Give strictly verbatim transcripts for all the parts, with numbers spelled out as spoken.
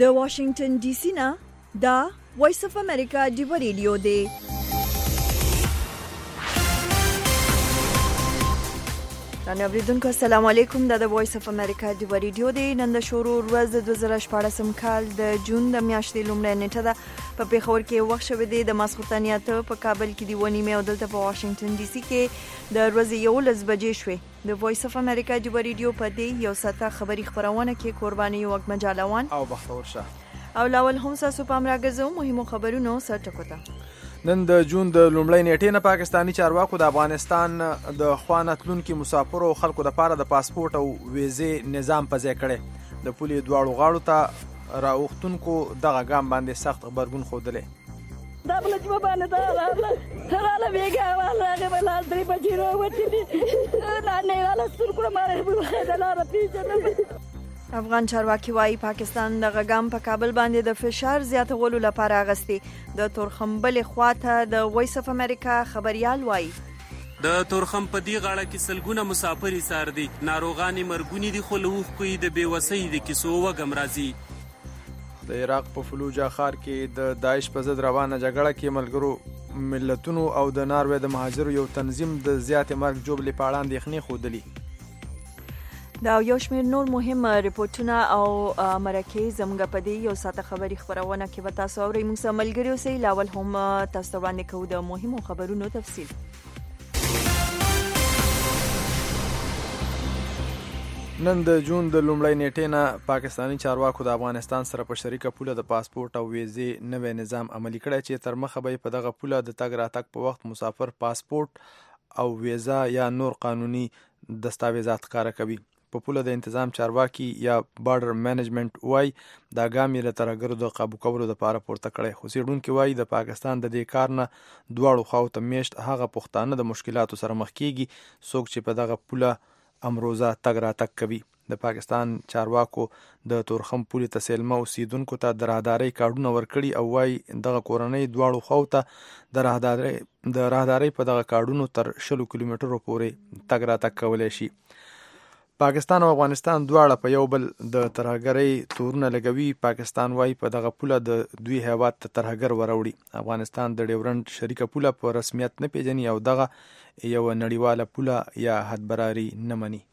د واشنگټن ډي سي نه دا وایس اف امریکا ډیو ریډیو دی. نن اوریدونکو السلام علیکم. دا د وایس اف امریکا ډیو ریډیو دی. نن د شروع ورځ د دوه زره شپاړسم کال د جون د میاشتې لومړۍ نیټه ده. په پیښور کې وخت شوی دی د ماسخوتن اته، په کابل کې دی ونی مې او دلته په واشنگټن ډي سي کې د ورځې یولس بجې شوې. د وایس اف امریکا ډیو ریډیو په دې یو ساعته خبري خبرونه کې قرباني وګ مجالوان او بختور شه او لاول هم ساسو پام راګزو مهمو خبرونو سره ټکوته. نن د جون د لومړۍ نیټې نه پاکستاني چارواکو د افغانستان د خوانه تلونکو مسافرو او خلکو لپاره د پاسپورت او ویزې نظام په ځای کړي. د پولي دواړو غاړو ته راوختونکو دغه ګام باندې سخت خبرګون خوده. دا بل چې باندې دا راغله سره بیګا راغله بل درې بجې راوته دي نه نه غلا ستر کوم ماره په خدای پیژنه. افغان چارواکي وايي پاکستان د غګام په کابل باندې د فشار زیاتولو لپاره اغستې. د تورخم بل خواته د وایس اف امریکا خبريال وايي د تورخم په دی غاړه کې سلګونه مسافر سار دي، ناروغانې مرګونی دي، خو لوخ کوي د بیوسۍ د کیسو وګم راځي. د عراق په فلوجا ښار کې د داعش په ضد روانه جګړه کې ملګرو ملتونو او د ناروې د مهاجرو یو تنظیم د زیاتې مرګ جوړې په اړه اندېښنې ښودلې. دا یو شمېر نور مهم ریپورتونه او مرکې زموږ په دې یو ساعته خبري خبرونه کې به تاسو اورئ. موږ سره ملګري اوسئ. لاول هم تاسو باندې کوو د مهمو خبرونو تفصیل. نن د جون د لومړۍ نیټې نه پاکستاني چارواکو د افغانستان سره په شریکه پوله د پاسپورت او ویزې نوې نظام عملي کړی چې تر مخه به په دغه پوله د تګ راتګ په وخت مسافر پاسپورت او ویزا یا نور قانوني دستاویزات ښکاره کوي. په پوله د انتظام چارواکي یا بارډر مینجمنټ وای دا ګام یې له ترهګرو د قابو کولو لپاره پورته کړی. خو څېړونکي وایي د پاکستان د دې کار نه دواړو خواو ته میشت هغه پښتانه د مشکلاتو سره مخ کیږي څوک چې په دغه پوله امروزه تګ راتګ کوي. د پاکستان چارواکو د تورخم پولې ته سیلمه اوسیدونکو ته د راهدارۍ کارډونه ورکړي او وایي دغه کورنۍ دواړو خواو ته د راهدارۍ د راهدارۍ په دغه کارډونو تر شلو کیلومترو پورې تګ راتګ کولی شي. پاکستان او افغانستان دواړه په یو بل د ترهګرۍ تورونه لګوي. پاکستان وايي په دغه پوله د دوی هیواد ته ترهګر وروړي. افغانستان د ډیورنډ شریکه پوله په رسمیت نه پیژني او دغه یو نړیواله پوله یا حدبراري نه مني.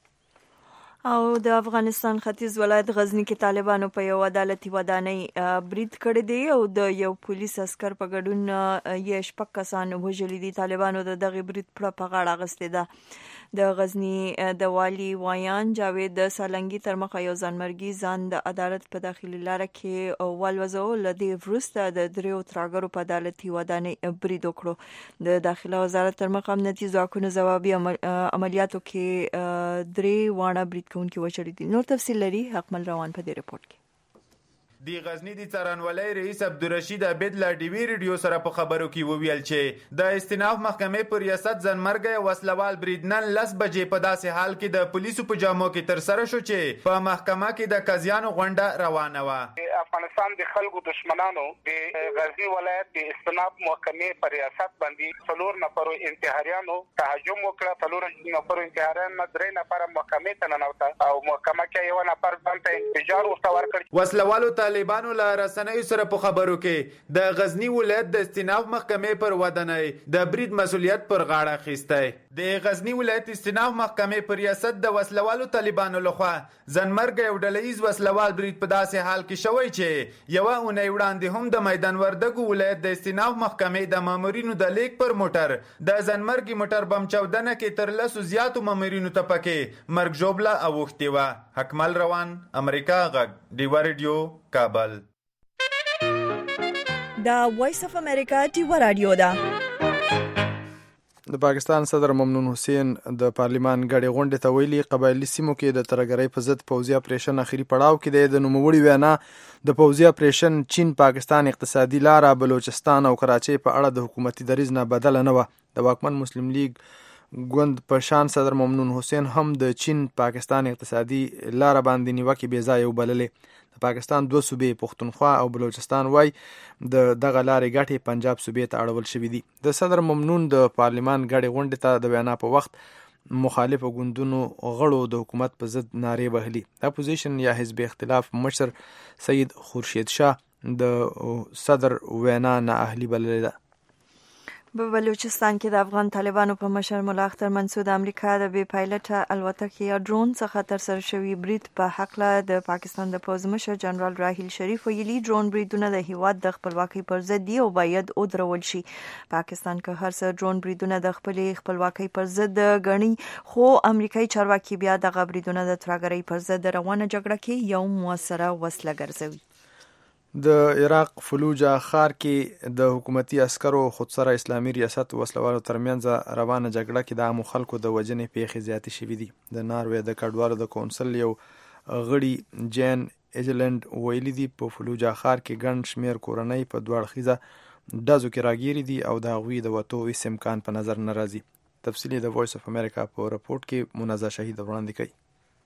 او د افغانستان ختیځ ولایت غزنی کې طالبانو په یو عدالتي ودانۍ برید کړی دی او د یو پولیس عسکر په ګډون یې شپږ کسان وژلي دي. طالبانو د دغه برید په غاړه اخیستې ده. د غزنی د والی وایان جاوید سالنګي تر مخه یو ځانمرګي ځان د عدالت په داخلي لار کې ولوځو. لدې وروسته د دریو ترهګرو په عدالتي ودانۍ برید وکړو. د داخله وزارت تر مخه امنیتي ځواکونو ځوابي عملیاتو کې درې وانه برید کوونکي وشړي دي. نور تفصیل لري حقمل روان په دې رپورت کې. دی غزنی دی څارنوالۍ رئیس عبدالرشید عبید لا ډیوی ریډیو سره په خبرو کې وویل چې د استیناف محکمې پر ریاست ځانمرګي وسلوال بریدنن لس بجې په داسې حال کې د پولیسو په جامو کې تر سره شو چې په محکمه کې د قاضیانو غونډه روانه و. افغانستان د خلکو دشمنانو د غزنی ولایت د استیناف محکمې پر ریاست باندې څلور نفرو انتحاریانو تهجم وکړ. څلور نفرو انتحاریان درې نفر محکمې ته ننوته او محکمه کې یو نفر ځانته انفجار ورته ورکړ. وسلوالو طالبانو له رسنیو سره په خبرو کې د غزنی ولایت د استیناف محکمې پر ودانۍ د برید مسولیت پر غاړه اخیستی. د غزنی ولایت استیناف محکمې پر ریاست د وسلوالو طالبانو لخوا ځانمرګي او ډلهییز وسلوال برید په داسې حال کې شوی چې یوه اونۍ وړاندې هم د میدان وردګو ولایت د استیناف محکمې د مامورینو د لیک پر موټر د ځانمرګي موټر بم چاودنه کې تر لسو زیاتو مامورینو ته پکې مرګ ژوبله اوښتې وه. حکمل روان، امریکا غږ، ډیوه ریډیو، کابل. دا وایس اف امریکا ډیوه رادیو ده. د پاکستان صدر ممنون حسین د پارلیمان غړي غونډې ته ویلي قبایلی سیمو کې د ترهګرۍ په ضد پوځي اپریشن اخري پړاو کې دی. د نوموړي وینا د پوځي اپریشن چین، پاکستان اقتصادي لاره، بلوچستان او کراچۍ په اړه د حکومتي دریځ نه بدله نه وه. د واکمن مسلم لیگ ګوند په شان صدر ممنون حسین هم د چین پاکستان اقتصادي لاره باندې نیوکې بې ځایه وبللې. د پاکستان دوه صوبې پښتونخوا او بلوچستان وای د دغه لارې ګټې پنجاب صوبې ته اړول شوې دي. د صدر ممنون د پارلیمان غړي غونډې ته د وینا په وخت مخالفو ګوندونو غړو د حکومت په ضد نارې وهلي. اپوزیشن یا حزب اختلاف مشر سید خورشید شاه د صدر وینا نااهلي بللې ده. په بلوچستان کې د افغان طالبانو په مشر ملا اختر منصور د امریکا د بې پایلټه الوتکې یا ډرون څخه ترسره شوي برید په هکله د پاکستان د پوځ مشر جنرال راحیل شریف ویلي ډرون بریدونه د هیواد د خپلواکۍ پر ضد دي او باید ودرول شي. پاکستان که هر څه ډرون بریدونه د خپلې خپلواکۍ پر ضد ګڼي، خو امریکایي چارواکي بیا دغه بریدونه د ترهګرۍ پر ضد روانه جګړه کې یو موثره وسله ګرځوي. د عراق فلوجا ښار کې د حکومتي عسکرو خودسره اسلامي ریاست وسلوالو ترمنځ روانه جګړه کې د عامو خلکو د وژنې پیښې زیاتې شوي دي. د ناروې د کډوالو د کونسل یو غړي جین ایجلند ویلي دي په فلوجا ښار کې ګڼ شمېر کورنۍ په دوه اړخیزه ډزو کې راګیري دي او د هغوی د وتو هیڅ امکان په نظر نه راځي. تفصیلي د وایس اف امریکا په رپورټ کې منازع شهید وړاندې کوي.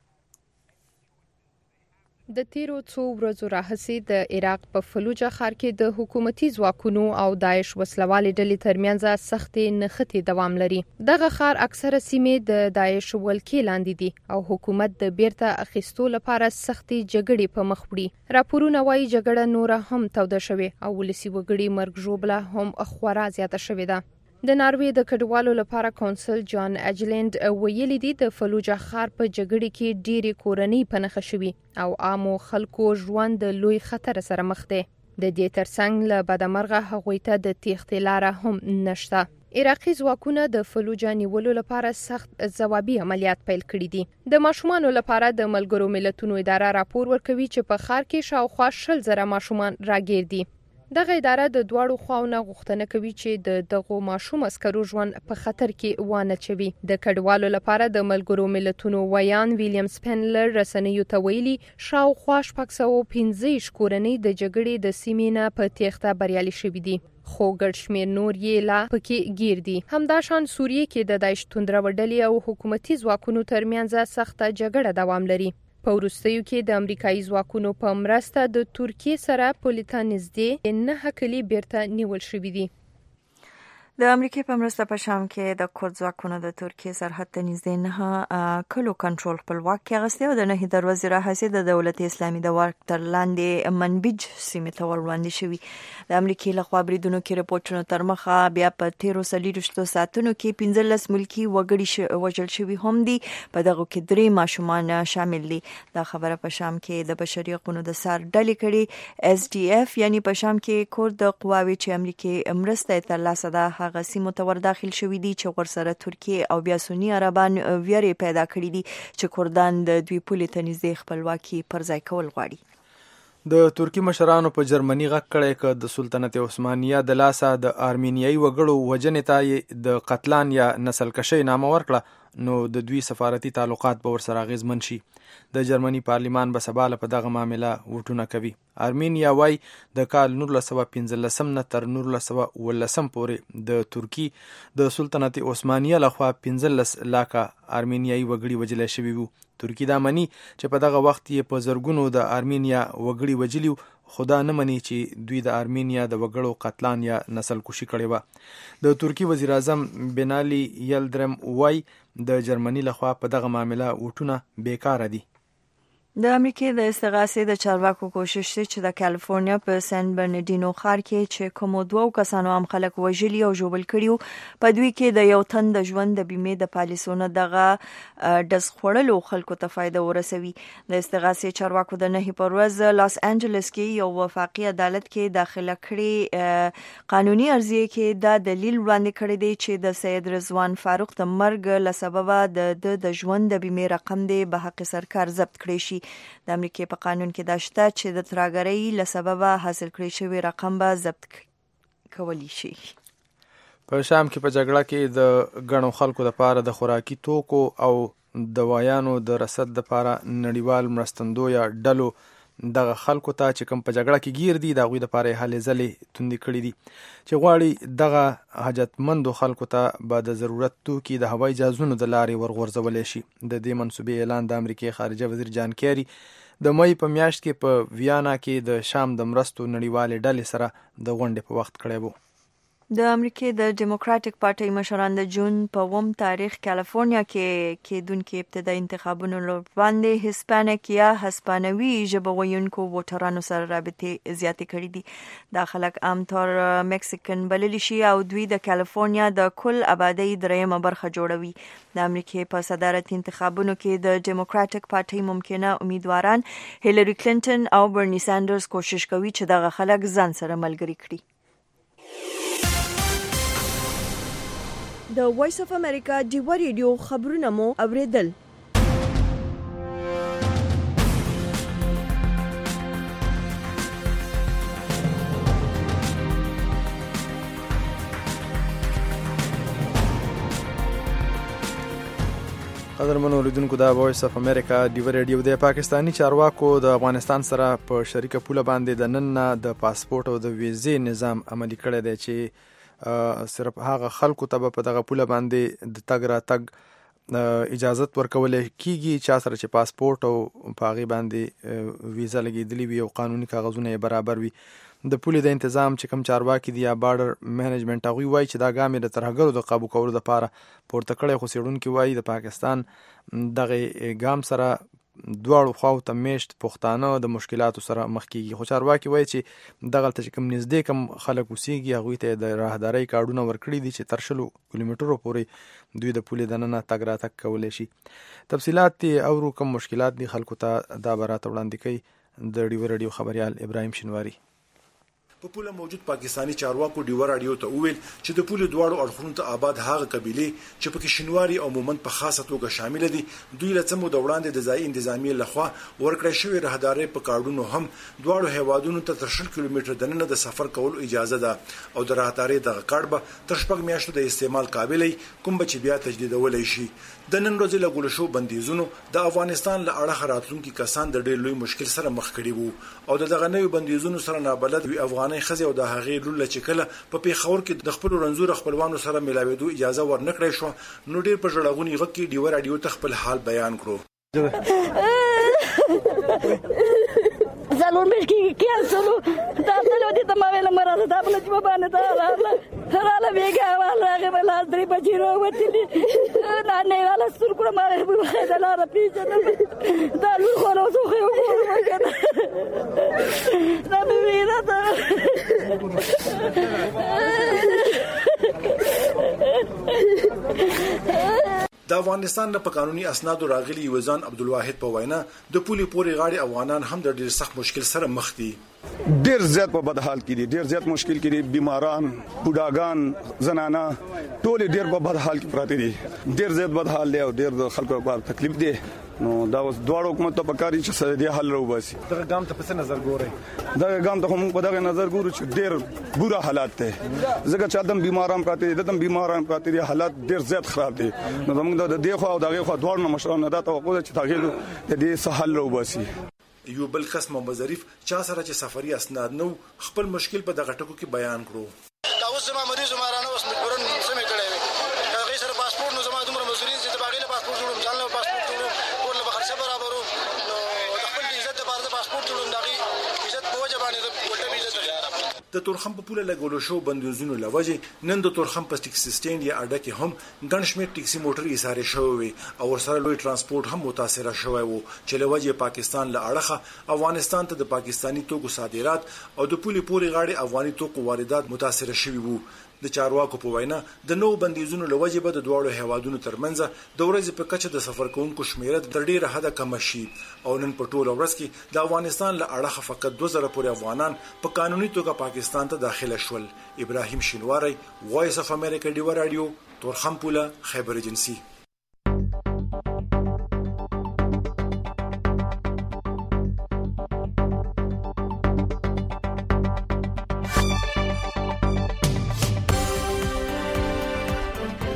د تیرو څو ورځو راهیسې د عراق په فلوجا ښار کې د حکومتي ځواکونو او داعش وسلوالې ډلې ترمنځ سختې نښتې دوام لري. دغه ښار اکثره سیمې د داعش ولکې لاندې دي او حکومت د بیرته اخیستو لپاره سختې جګړې په مخ وړي. راپورونه وايي جګړه نوره هم توده شوې او ولسي وګړي مرګ ژوبله هم خورا زیاته شوې ده. د ناروې د کډوالو لپاره کونسل جان اجلند ویلي دي د فلوجا ښار په جګړې کې ډېرې کورنۍ په نښه شوي او عامو خلکو ژوند د لوی خطر سره مخ دی. د دې ترڅنګ له بدمرغه هغوی ته د تېښتې لاره هم نشته. عراقي ځواکونه د فلوجا نیولو لپاره سخت ځوابي عملیات پیل کړي دي. د ماشومانو لپاره د ملګرو ملتونو اداره راپور ورکوي چې په ښار کې شاوخوا شل زره ماشومان راګیر دي. دغه اداره د دواړو خواونو غوښتنه کوي چې د دغو ماشوم عسکرو ژوند په خطر کې وانه چوي. د کډوالو لپاره د ملګرو ملتونو ویان ویلیام سپینلر رسنیو ته ویلي شاوخوا شپږ سوه پنځه ویشت کورنۍ د جګړې د سیمې نه په تېښته بریالي شوي دي، خو ګډ شمېر نور یې لا پکې ګیر دي. همداشان سوریې کې د داعش توندروه ډلې او حکومتي ځواکونو ترمنځ سخته جګړه دوام لري. په وروستیو کې د امریکایي ځواکونو په مرسته د ترکیې سره پولې ته نږدې نهه کلي بیرته نیول شوي دي. د امریکای په مرسته په شام کې د کورد ځواکونو د ترکیې سرحد ته نږدې نه کلو کنټرول خپلواک کې اخیستی او د نهي دروازې راهیسې د دولت اسلامي د واک تر لاندې منبج سیمې ته وړاندې شوي. د امریکای لخوا بریدونو کې رپورټونو تر مخه بیا په تیرو څلوېښتو ساعتونو کې پنځلس ملکي وګړي وژل شوي هم دي، په دغو کې درې ماشومان شامل دي. دا خبره په شام کې د بشري حقوقو د سر ډلې کړي. اس ډي اف یعنی په شام کې کورد قواوې چې امریکای مرسته یې ترلاسه ده هغه سیمو ته ور داخل شوي دي چې ورسره ترکیې او بیا سني عربان ویرې پیدا کړي دي چې کردان د دوی پولې ته نږدې خپلواکي پر ځای کول غواړي. د ترکی مشرانو په جرمني غږ کړی که د سلطنت عثمانیه د لاسه د آرمینیایي وګړو وژنې ته د قتلان یا نسل کشۍ نامه ورکړه نو د دوی سفارتي تعلقات به ورسره اغیزمن شي. د جرمني پارلیمان به سبا له په دغه معامله وټونه کوي. آرمینیا وای د کال نولس سوه پنځلسم نه تر نولس سوه اوولسم پورې د ترکی د سلطنت عثمانیه لخوا پنځلس لاکه آرمینیایي وګړي وژل شوي وو. ترکی دا مني چې په دغه وخت یې په زرګونو د آرمینیا وګړي وژلي، خدا نه مني چې دوی د آرمینیا د وګړو قتلان یا نسل کشي کړې وه. د ترکی وزیر اعظم بنالي یلدرم وای د جرمني لخوا په دغه معامله وټونه بیکاره دي. د امریکای د استغاثې د چارواکو کوشش دی چې د کالیفورنیا په سن برنډینو ښار کې چې کومو دوو کسانو هم خلک وژلي او ژوبل کړي په دوی کې د یو تن د ژوند د بیمې د پالیسونو دغه ډز خوړلو خلکو ته فایده ورسوي. د استغاثې چارواکو د نهي پر ورځ لاس انجلس کې یو وفاقي عدالت کې داخله کړي قانوني ارضیه کې دا دلیل وړاندې کړی دی چې د سید رضوان فاروق د مرګ له سببه د د ژوند د بیمې رقم دی به حق سرکار ضبط کړی شي. د امریکای په قانون کې دا شته چې د ترهګرۍ له سببه حاصل کړی شوی رقم به ضبط کولی شي. په شام کې په جګړه کې د ګڼو خلکو لپاره د خوراکي توکو او دوايانو د رسد لپاره نړیوال مرستندویه ډلو دغه خلکو ته چې کوم په جګړه کې گیر دي د هغوی لپاره هلې ځلې توندې کړي دي چې غواړي دغه حاجتمندو خلکو ته به د ضرورت توکي د هوایي جهازونو د لارې ورغورځولی شي. د دې منصوبې اعلان د امریکای خارجه وزیر جان کیری د مئی په میاشت کې په ویانا کې د شام د مرستو نړیوالې ډلې سره د غونډې په وخت کړی و. د امریکای د ډیموکراټک پارټۍ مشران د جون په اووم تاریخ کالیفورنیا کې کېدونکو ابتدایي انتخابونو لپاره هسپانیک یا هسپانوي ژبه ویونکو ووټرانو سره رابطې زیاتې کړې دي. دا خلک عام طور مکسیکن بللی شي او دوی د کالیفورنیا د کل آبادی دریمه برخه جوړوي. د امریکای په صدارت انتخابونو کې د ډیموکراټک پارټۍ ممکنه امیدواران هیلری کلینټن او برنی سانډرز کوشش کوي چې دغه خلک ځان سره ملګري کړي. د وایس اف امریکا ډیوا ریډیو خبرونه مو اوریدل. قدرمنو اوریدونکو د وایس اف امریکا ډیوا ریډیو د پاکستانی چارواکو د افغانستان سره په شریکه پوله باندې د نن نه د پاسپورت او د ویزې نظام عملی کړی دی چې صرف هغه خلکو ته په دغه پوله باندې د تګ راتګ اجازت ورکول کیږي چا سره چې پاسپورت او په هغې باندې ویزا لګېدلې وي او قانوني کاغذونه یې برابر وي. د پولې د انتظام چې کوم چارواکي دي یا بارډر منیجمنت هغوی وایي چې دا ګام یې د ترهګرو د قابو کولو دپاره پورته کړی، خو څېړونکي وایي د پاکستان دغه ګام سره دواړو خواو ته میشت پښتانه د مشکلاتو سره مخ کیږي. خو چارواکي وایي چې دغلته چې کوم نږدې کوم خلک اوسېږي هغوی ته د راهدارۍ کارډونه ورکړي دي چې تر شلو کیلومترو پورې دوی د پولې دننه تګ راتګ کولی شي. تفصیلات یې اورو، کوم مشکلات دي خلکو ته دا به راته وړاندې کوي د ډیوا ریډیو خبریال ابراهیم شینواري. په پوله موجود پاکستانی چارواکو ډیوا رادیو ته وویل چې د پوله دواړو اړخونو ته آباد هغه قبیلې چې پکې شینواري او مومند په خاصه توګه شامل دي دوی له څمو د وړاندې د ځای انتظامیې لخوا ورکړی شوی راهدارۍ په کارډونو هم دواړو هیوادونو ته تر شل کیلومتره دننه د سفر کولو اجازه ده او د راهدارۍ دغه کارډ به تر شپږ میاشتو د استعمال قابل وي، کوم به چې بیا تجدیدولی شي. د نن ورځې له ګول شو بندیزونو د افغانستان له اړخه راتلونکي کسان د ډېر لوی مشکل سره مخ کړي وو او د دغه نوي بندیزونو سره نابلد وي افغاني ښځې او د هغې لور چې کله په پیښور کې د خپل رنځور خپلوانو سره ملاوېدو اجازه ورنکړی شو نو ډېر په ژړغوني غږ کې ډیوا رادیو ته خپل حال بیان کړو. زالون مش کی کیسلو دا تلو دي تمامه مرزه دا بل چې باندې دا رااله رااله بیګه والا هغه بل درې بچیرو وتلی نه نه والا ستر کړه ماره په خیدا لاره پیچنه دا لور خو نو زه خو دا بیره دا د افغانستان په قانوني اسنادو راغلي وزان عبدالواحد په وینا د پولي پوري غاړي افغانان هم د ډېر سخت مشکل سره مخ دي. ډېر زیات په بدحال کې دي، ډېر زیات مشکل کې دي، بیماران، بوډاګان، زنانه ټول ډېر په بدحال کې پراته دي، ډېر زیات بدحال دی او ډېر خلکو لپاره تکلیف دی. نو دا اوس دواړو حکومت ته پکاري چې سره دې حل راوباسي. دغه ګام ته په نظر ګورئ؟ دغه ګام ته موږ په دغه نظر ګورو چې ډېر بوره حالات دي، ځکه چې ادم بیماران پراته دي، ددم بیماران پراته دي، حالات ډېر زیات خراب دي. نو موږ د دې خو او دغه خو دواړو مشرانو دا توقع ده چې تغیر دې څه حل راوباسي. یو بل کس محمد ظریف چا سره چې سفري اسناد نو خپل مشکل په دغه ټکو کې بیان کړو. دا اوس زما مریض مارانه اوس مجبورن سمې کړې وي هغه سره پاسپورت نو زما دومره مسؤلیت چې باغې له پاسپورت جوړم ځان له پاسپورت جوړم ټول له خرچه برابرو نو د خپل عزت لپاره د پاسپورت جوړم دغه عزت په وجه باندې د ټول عزت د تورخم په پوله لګولو شو بندیزونو لوجه نن د تورخم په ټیکسي سټینډ یا اډه کې هم ګڼ شمېر ټیکسي موټر ایساره شوی وي او ورسره لوی ترانسپورت هم متاثره شوی وو چې لوجه پاکستان له اړخه افغانستان ته د پاکستانی توکو صادرات او د پولي پوري غاړي افغاني توکو واردات متاثره شوی وو. د چارواکو په وینا د نو بندیزونو لوجه به د دواړو هیوادونو ترمنځ د ورځې په کچه د سفر کوونکو شمیره د ډیره حده کم شي او نن په ټوله ورځ کې د افغانستان له اړخه فقط دوه زره پورې افغانان په قانوني توګه پاکستان ته داخله شول. ابراهیم شینواری، وایس اف امریکا ډیوا رادیو، تورخم پوله، خیبر ایجنسی.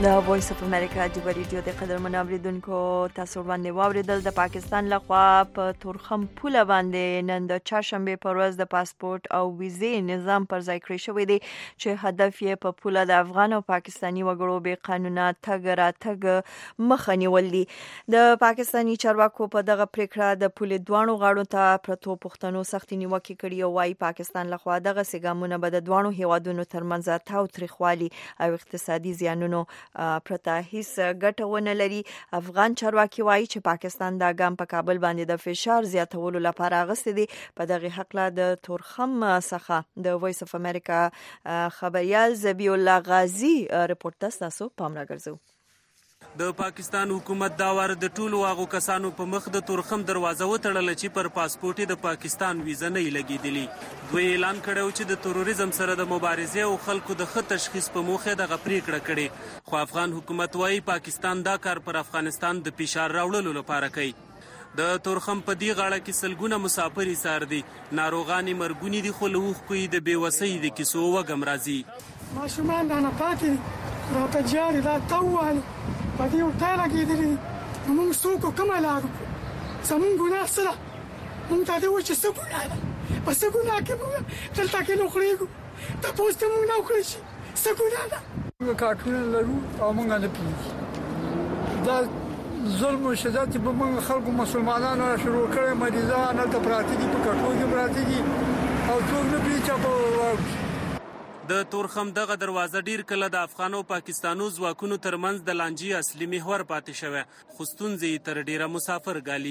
د وایس اف امریکا جبه ریډیو د قدرمنو اوریدونکو تاسو باندې واوریدل د پاکستان لخوا په تورخم پوله باندې نن د چهارشنبه پر ورځ د پاسپورت او ویزې نظام پر ځای کړی شوی دی چې هدف یې په پوله د افغان او پاکستانی وګړو به قانونا تګ راتګ مخه نیول دي. د پاکستانی چارواکو په دغه پریکړه د پوله دوانو غاړو ته پرتو پښتنو سختي نیوکه کړې او وايي پاکستان لخوا دغه سیګامونه به د دوانو هیوادونو ترمنځ تاو تریخوالي او اقتصادي زیانونو پرته هیڅ ګټه ونه لري. افغان چارواکي وایي چې پاکستان دا ګام په کابل باندې د فشار زیاتولو لپاره اخیستی دی. په دغه حق لا د تورخم څخه د وایس اف امریکا خبريال زبی الله غازی رپورټ تاسو پام راګرځو. د پاکستان حکومت دا وار د ټولو هغو کسانو په مخ د تورخم دروازه وتړله چې پر پاسپورت د پاکستان ویزه نه لګیدلی. دوی اعلان کړو چې د تروریزم سره د مبارزې او خلکو د ښه تشخیص په موخه دغه پریکړه کړې. خو افغان حکومت وايي پاکستان دا کار پر افغانستان د فشار راوړلو لپاره کوي. د تورخم په دی غاړه کې سلګونه مسافر ایثار دي. ناروغانې مرګونی دي خو له اوښکو یې د بېوسۍ د کیسو وږم راځي. ماشومان دا نه پاتې راته جاري دا تاووالي په دې ورته لګېدلي دي. نو موږ څوک کومه لار وکړو؟ زموږ ګناه څه ده؟ موږ ته دې وایي چې څه ګناه ده؟ په څه ګناه کې موږ دلته کې نوخړېږو؟ تپوس ته موږ نه وکړی شي څه ګناه ده؟ موږ کارټونه لرو او موږ نه پوهېږو. دا ظلم او شدت چې به موږ خلکو مسلمانانو شروع کړی، مریضان هلته پراته دي، په کټو کې پراته دي او څوک نه پوهېږي چې په واوړي. د تورخم دغه دروازه ډیر کله د افغان او پاکستانو ځواکونو ترمنځ د لانجې اصلي محور پاتې شوی، خو ستونزې تر ډیره مسافر ګالي.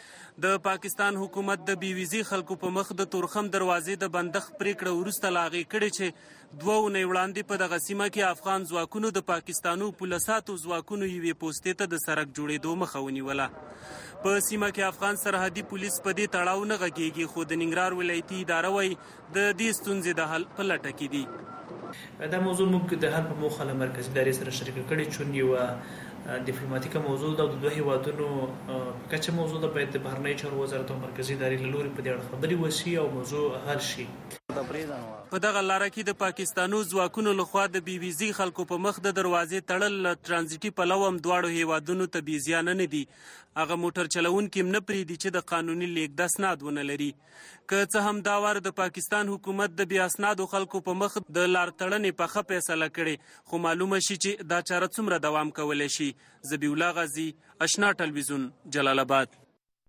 د پاکستان حکومت د بي ویزي خلکو په مخ د تورخم دروازې د بندښت پریکړه وروسته لاغې کړې چې دوه اونۍ وړاندې په دغه سیمه کې افغان ځواکونو د پاکستانو پولیساتو ځواکونو یوې پوستې ته د سړک جوړېدو مخه ونیوله. په سیمه کې افغان سرحدي پولیس په دې تړاو نه غږیږي، خو د ننګرهار ولایتي اداره وایي د دې ستونزې د حل په لټه کې دي. دا موضوع موږ د حل په موخه له مرکزي ادارې سره شریک کړې، چون یو ډیپلوماټیکه موضوع ده او د دوه هیوادونو کچه موضوع ده. باید د بهرنیو چارو وزارت او مرکزي ادارې له لوري په دې اړه خبرې وشي او موضوع حل شي. په دغه لاره کې د پاکستانو ځواکونو لخوا د بي ویزي خلکو په مخ د دروازې تړل له ترانزیټي پلوه هم دواړو هیوادونو ته بې زیانه نه دي. هغه موټر چلونکي هم نه پرېږدي چې د قانوني لیږد اسناد ونه لري. که څه هم دا وار د پاکستان حکومت د بې اسنادو خلکو په مخ د لار تړنې په ښه فیصله کړې، خو معلومه شي چې دا چاره څومره دوام کولی شي. زبی الله غازی، اشنا ټلویزیون، جلال آباد.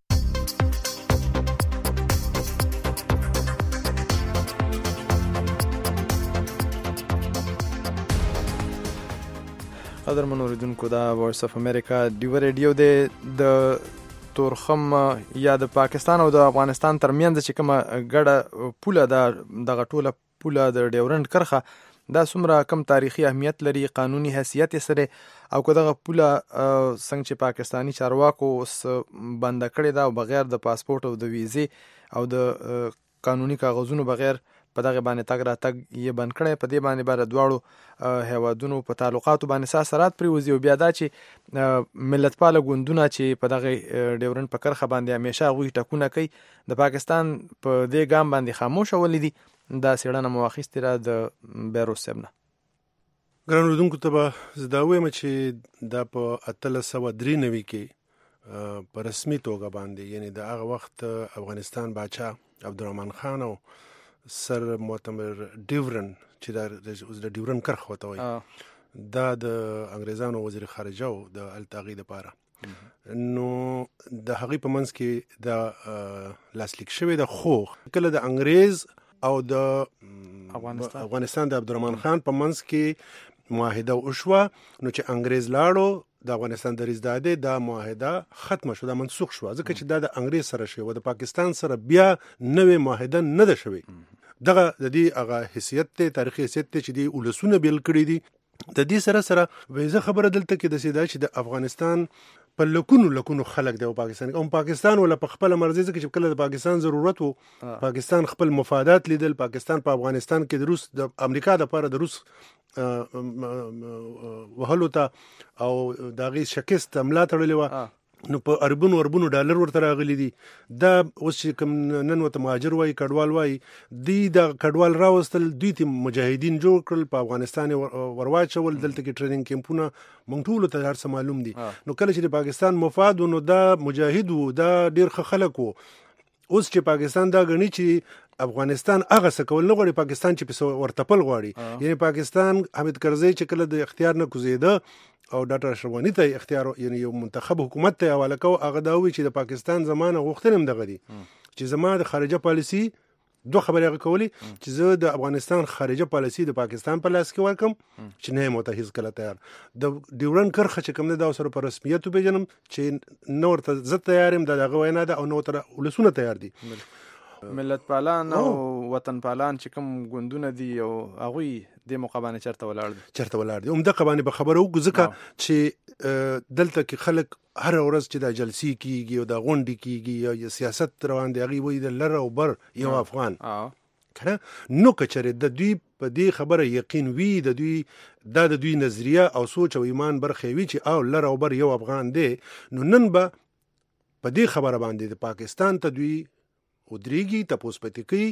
قدرمن اوریدونکو دا وایس اف امریکا ډیو ریډیو دی. د تورخم یا د پاکستان او د افغانستان ترمنځ چې کومه ګډه پوله ده، دغه ټوله پوله د ډیورنډ کرښه دا څومره کم تاریخي اهمیت لري، قانوني حیثیت یې سره، او که دغه پوله څنګه چې پاکستانی چارواکو اوس بنده کړې ده او بغیر د پاسپورت او د ویزې او د قانوني کاغذونو بغیر په دغه باندې تګ راتګ یې بند کړی. په دې باندې به دواړو هیوادونو په تعلقاتو باندې ساسرات پرېوځي او بیا دا چې ملتپاله ګوندونه چې په دغه ډیورنډ په کرښه باندې همیشه هغوی ټکونه کوي، د پاکستان په دې ګام باندې خاموشه ولې دي. دا څېړنه مو اخیستې ده د بیروس صاحب نه. ګران اورېدونکو ته به زه دا ووایم چې دا په اتلس سوه درې نوي کې په رسمي توګه باندې، یعنې د هغه وخت افغانستان باچا عبدالرحمن خان او سر معتمر ډیورن چې د ډیورن کرښه ورته وایي، دا د انګریزانو وزیر خارجه و د التاغي دپاره. نو د هغې په منځ کې دا لاسلیک شوی ده. خو کله د انګریز او د افغانستان د عبدالرحمن خان په منځ کې معاهده وشوه، نو چې انګریز لاړو د افغانستان دریځ دا دی، دا معاهده ختمه شو، دا منسوخ شوه، ځکه چې دا د انګریز سره شوی و، د پاکستان سره بیا نوې معاهده نه ده شوې. دغه د دې هغه حیثیت دی، تاریخي حیثیت دی چې دې ولسونه بیل کړي دي. د دې سره سره وایي خبره دلته کې داسې ده چې د افغانستان په لکونو لکونو خلک دی او پاکستان او پاکستان ولا په خپل مرزي ځکه چې کله د پاکستان ضرورت وو، پاکستان خپل مفادات لیدل، پاکستان په افغانستان کې د روس د امریکا د لپاره د روس وهلو ته او د هغې شکست ملا تړلې وه، نو په اربونو اربونو ډالر ورته راغلي دي. دا اوس چې کوم نن ورته مهاجر وایي کډوال وایي دی د کډوال راوستل دوی ته مجاهدین جوړ کړل په افغانستان ورواچول دلته کې ټریننګ کیمپونه مونږ ټولو ته هر څه معلوم دي. نو کله چې د پاکستان مفاد نو دا مجاهد وو دا ډېر ښه خلک وو. اوس چې پاکستان دا غني چې افغانستان هغه څه کول نه غواړي پاکستان چې په ورتپل غواړي. یعنی پاکستان حامد کرزی چې کله د اختیار نه کوزیده او ډاکټر اشرف غنی ته اختیار یعنی یو منتخب حکومت ته حواله کو هغه دا وی چې د پاکستان زمانه غوښتنم دغه دي چې زما د خارجه پالیسی دوه خبرې هغه کولی چې زه د افغانستان خارجه پالیسی د پاکستان په لاس کې ورکم چې نه متحز کله تیار د ډیورن کرخه چې کوم نه دا سره په رسمیت وبېجنم چې نور ته زه تیارم دغه وینا ده او نو تر ولسونه تیار دي. ملت پالان او وطن پالان چې کوم ګوندونه دي او هغوی د مقابله چرته ولاړ دي چرته ولاړ دي عمده قبانه به خبره وګ ځکه چې دلته کې خلک هر ورځ چې د جلسي کیږي او د غونډې کیږي یا سیاست روان دی هغه وایي د لره او بر یو افغان کنه نو کچره د دوی په دې خبره یقین وی د دوی د دوی نظریه او سوچ او ایمان برخه وی چې او لره او بر یو افغان دی نو نن به په دې خبره باندې د پاکستان ته دوی ودرېږي تاسو پته کوي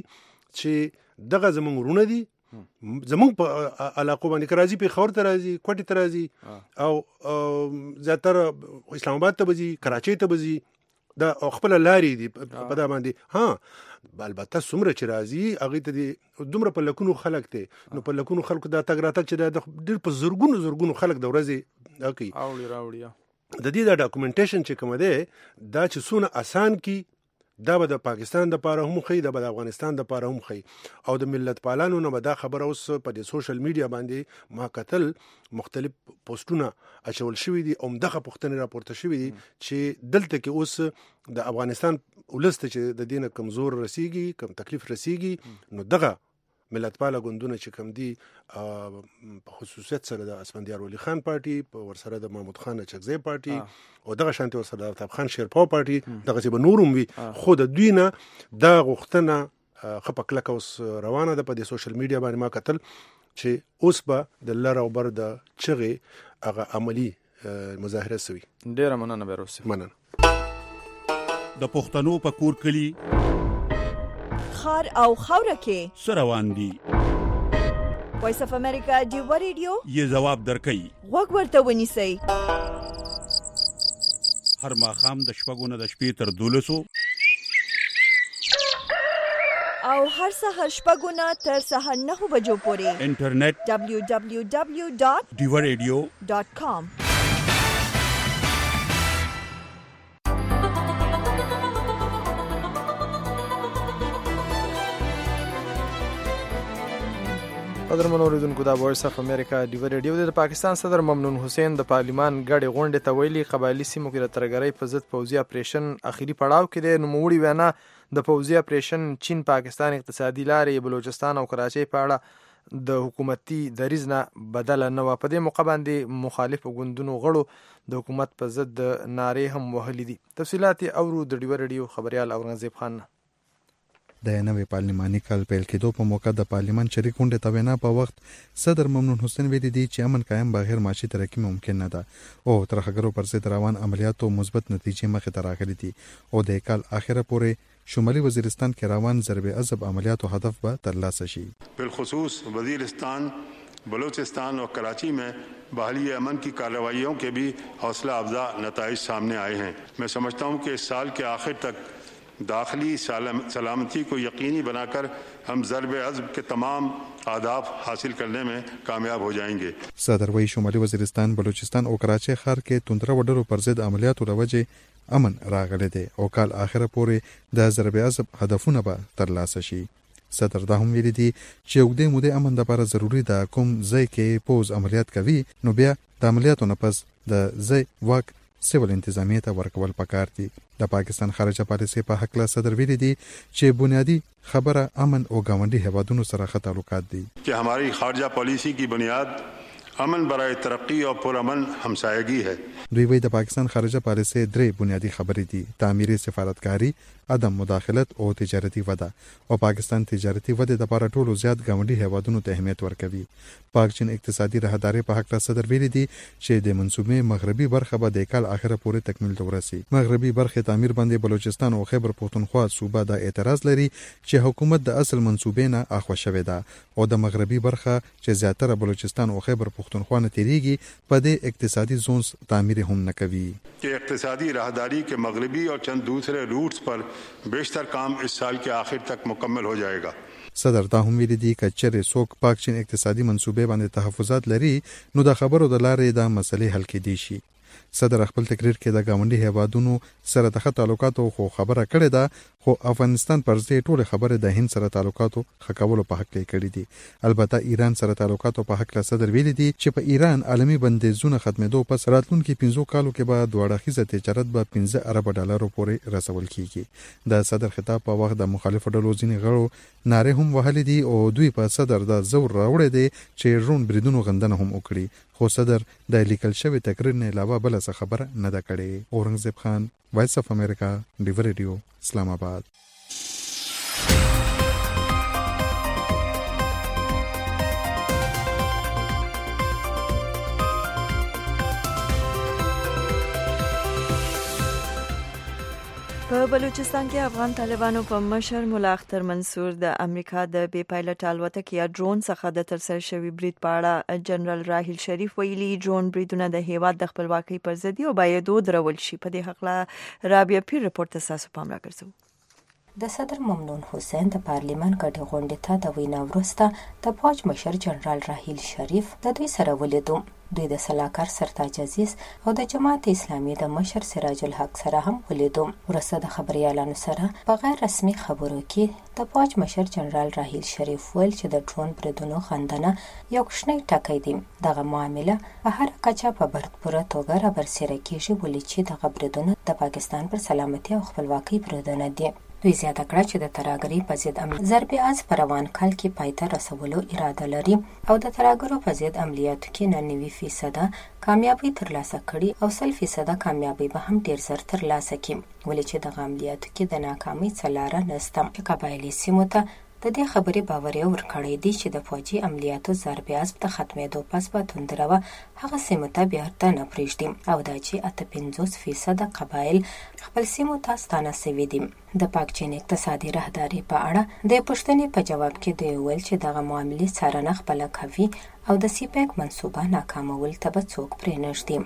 چې دغه زمونږ ورونه دي زمونږ په علاقو باندې کرازي په خور ته راځي کوټي ته راځي او زیاتره اسلام آباد ته بځي کراچۍ ته بځي دا خپل لاري دي په دا باندې ها البته څومره چې راځي هغه ته دي دومره په لکونو خلک ته نو په لکونو خلکو دا تګ راته چې د ډېر په زورګونو زورګونو خلک د ورځي اوکي اوړي راوړي د دې د ډاکومنټیشن چې کوم ده دا چې سونه آسان کی دا به د پاکستان د پاره هم خي دا به د افغانستان د پاره هم خي او د ملت پالانو نه به دا خبره اوس په د سوشل میډیا باندې ما قتل مختلف پوسټونه اچول شوی دي او دغه پوښتنې راپورته شوی دي چې دلته کې اوس د افغانستان ولست چې د دینه کمزور رسیږي کم تکلیف رسیږي نو دغه ملت پاله ګوندونه چې کم دي په خصوصیت سره د اسفندیار ولی خان پارټي په ورسره د محمود خان چغزی پارټي او دغه شانتي ورسره د فتح خان شیرپاو پارټي دغه چې به نورم وي خو د دوی نه دا غوښتنه خپه کلک اوس روانه ده په د سوشل میډیا باندې ما قتل چې اوس به د لر او بر د چغې هغه عملی مظاهره سوي. ډیره مننه بیروسي مننه. د پښتنو په کور کلی خار او خوره کې سروان دي وایس اف امریکا ډیو ریډیو یې جواب درکې وګ ورته ونیسئ هر ماښام د شپږو نه د شپې تر دولسو او هر سهار شپږو نه تر سهار نهو بجو پورې انټرنیټ دبلیو دبلیو دبلیو ډاٹ ډیو ریډیو ډاٹ کام. قدرمن اوریدونکو دا وایس اف امریکا ډیو ریډیو د پاکستان صدر ممنون حسین د پارلیمان غړي غونډه ته ویلي قبایلی سیمو کې د ترګرۍ په ضد پوځي اپریشن اخیری پړاو کې د نوموړي وینا د پوځي اپریشن چین پاکستان اقتصادي لارې بلوچستان او کراچۍ په اړه د حکومتي دریځ نه بدل نه و. په دې موقع باندې مخالف ګوندونو غړو د حکومت په ضد نارې هم وهلې دي. تفصيلات اورو د ډیو ریډیو خبريال اورنګزیب خان. د نوې پارلماني کال پیل کېدو په موقع د پارلمان شریک غونډې ته وینا په وخت صدر ممنون حسین ویلي دي چې امن قائم بغیر معاشي ترقی ممکن نه ده او ترهګرو پر ضد روان عملیاتو مثبت نتیجې مخې ته راغلي دي او د کال اخره پورې شمالي وزیرستان کې روان ضرب عضب عملیاتو هدف به ترلاسه شي. بالخصوص وزیرستان بلوچستان اور کراچی میں بحالی امن کی کارروائیوں کے بھی حوصلہ افزا نتائج سامنے آئے ہیں. میں سمجھتا ہوں کہ اس سال کے آخر تک داخلی سلامتی کو یقینی بنا کر ہم ضرب عضب کے تمام اهداف حاصل کرنے میں کامیاب ہو جائیں گے. صدر وی شمالي وزیرستان بلوچستان او کراچۍ ښار کې توندره وډرو پر ضد عملیاتو لوجه امن راغلی دی او کال اخره پورې د ضرب عضب هدفونه به ترلاسه شي. صدر دا هم ویلي دي چې اوږدې مودې امن لپاره ضروري ده کوم ځای کې پوز عملیات کوي نو بیا د عملیاتو نه پس د ځای واک سیول انتظامیه ته ورکول پکار دي. د پاکستان خارجه پالیسي په حق له صدر ویلي دي چې بنیادی خبره امن او گاونډي هیوادونو سره ښه تعلقات دي. چې हमारी خارجه پالیسی کی بنیاد अमन बराए तरक्की और पुरअमन हमसायगी है। دوی وایي د پاکستان خارجه پالیسي درې بنیادی خبرې دي: تعمیري سفارتکاري، عدم مداخلت او تجارتي وده. او پاکستان تجارتي وده د لپاره ټولو زیات ګاونډي هیوادونو ته اهمیت ورکوي. پاک چین اقتصادي راهداري په حق صدر ویلي دي چې د منصوبې مغربي برخه به د کال اخره پورې تکمیل ته ورسي. مغربي برخه تعمیر باندې بلوچستان او خیبر پختونخوا صوبه د اعتراض لري چې حکومت د اصل منصوبې نه اخوا شوې ده او د مغربي برخه چې زیاتره بلوچستان او خیبر پختونخوا نه تیریږي په دې اقتصادي زون تعمیر هم نه کوي. कि इक्तिसादी राहदारी के मगरबी और चंद दूसरे रूट्स पर बेशतर काम इस साल के आखिर तक मुकम्मल हो जाएगा. صدر دا هم ویلي دي که چېرې څوک پاک چین اقتصادي منصوبې باندې تحفظات لري نو د خبرو د لارې دا مسلې حل کېدی شي. صدر خپل تقریر کې د ګاونډي هیوادونو سره د تعلقاتو خو خبره کړې ده، خو افغانستان پر ځای ټول خبره د هند سره تعلقاتو خکولو په حق کې کړې دي. البته ایران سره تعلقاتو په حق صدر ویلي دي چې په ایران عالمي بندیزونه ختمېدو پس راتلونکي پنځو کالو کې به دوه اړخیزه تجارت به پنځه ارب ډالرو پورې رسول کیږي. د صدر خطاب په وخت د مخالفو ډلو ځینې غړو ناره هم وهلې دي او دوی په صدر د زور راوړی دی چې ډرون بریدونو غندنه هم وکړي، خو صدر د لیکل شوی تقریر نه علاوه بل څه خبره نه ده کړې. اورنګزیب خان، وایس اف امریکا، ډیو ریډیو، اسلام آباد. په بلوچستان کې افغان طالبانو په مشر ملا اختر منصور د امریکا د بې پایلټ الوتکې یا ډرون څخه د ترسره شوي برید په اړه جنرال راهیل شریف ویلي ډرون بریدونه د هیواد د خپلواکۍ پر ضد او باید ودرول شي. په دې حق رابعه پیر رپورټ تاسو پام راګرځو. د صدر ممنون حسین د پارلیمان ګډې غونډې ته د وینا وروسته د فوج مشر جنرال راهیل شریف د دوی سره ولیدو. دوی د سلاکار سرتاج عزیز او د جماعت اسلامي د مشر سراج الحق سره هم ولیدو. وروسته د خبريالانو سره په غیر رسمي خبرو کې د فوج مشر جنرال راهیل شریف ویل چې د ډرون بریدونو خندنه یو کوچنی ټکی دی. دغه معامله په هر کچه په برتپوره توګه رابرسېره کیږي، ولې چې دغه بریدونه د پاکستان پر سلامتي او خپلواکۍ بریدونه دي. دوی زیاته کړه چې د ترهګرۍ په ضد عملیات ضربې از په روان کال کې پای ته رسولو اراده لري او د ترهګرو په ضد عملیاتو کې نه نوي فیصده کامیابی ترلاسه کړي او سل فیصده کامیابی به هم ډیر زر ترلاسه کړي، ولې چې دغه عملیاتو کې د ناکامۍ څه لاره نشته. چې قبایلي سیمو ته د دې خبرې باور ورکړی دی چې د فوجي عملیاتو ضربې عزب د ختمېدو پس به توندروه هغه سیمو ته بیرته نه پرېږدي او دا چې اته پنځوس فیصده قبایل خپل سیمو ته ستانه سوي دي. د پاک چین اقتصادي راهداري په اړه د پوښتنې په جواب کې دوی ویل چې دغه معاملې څارنه خپله کوي او د سی پیک منصوبه ناکامول ته به څوک پرې نږدي.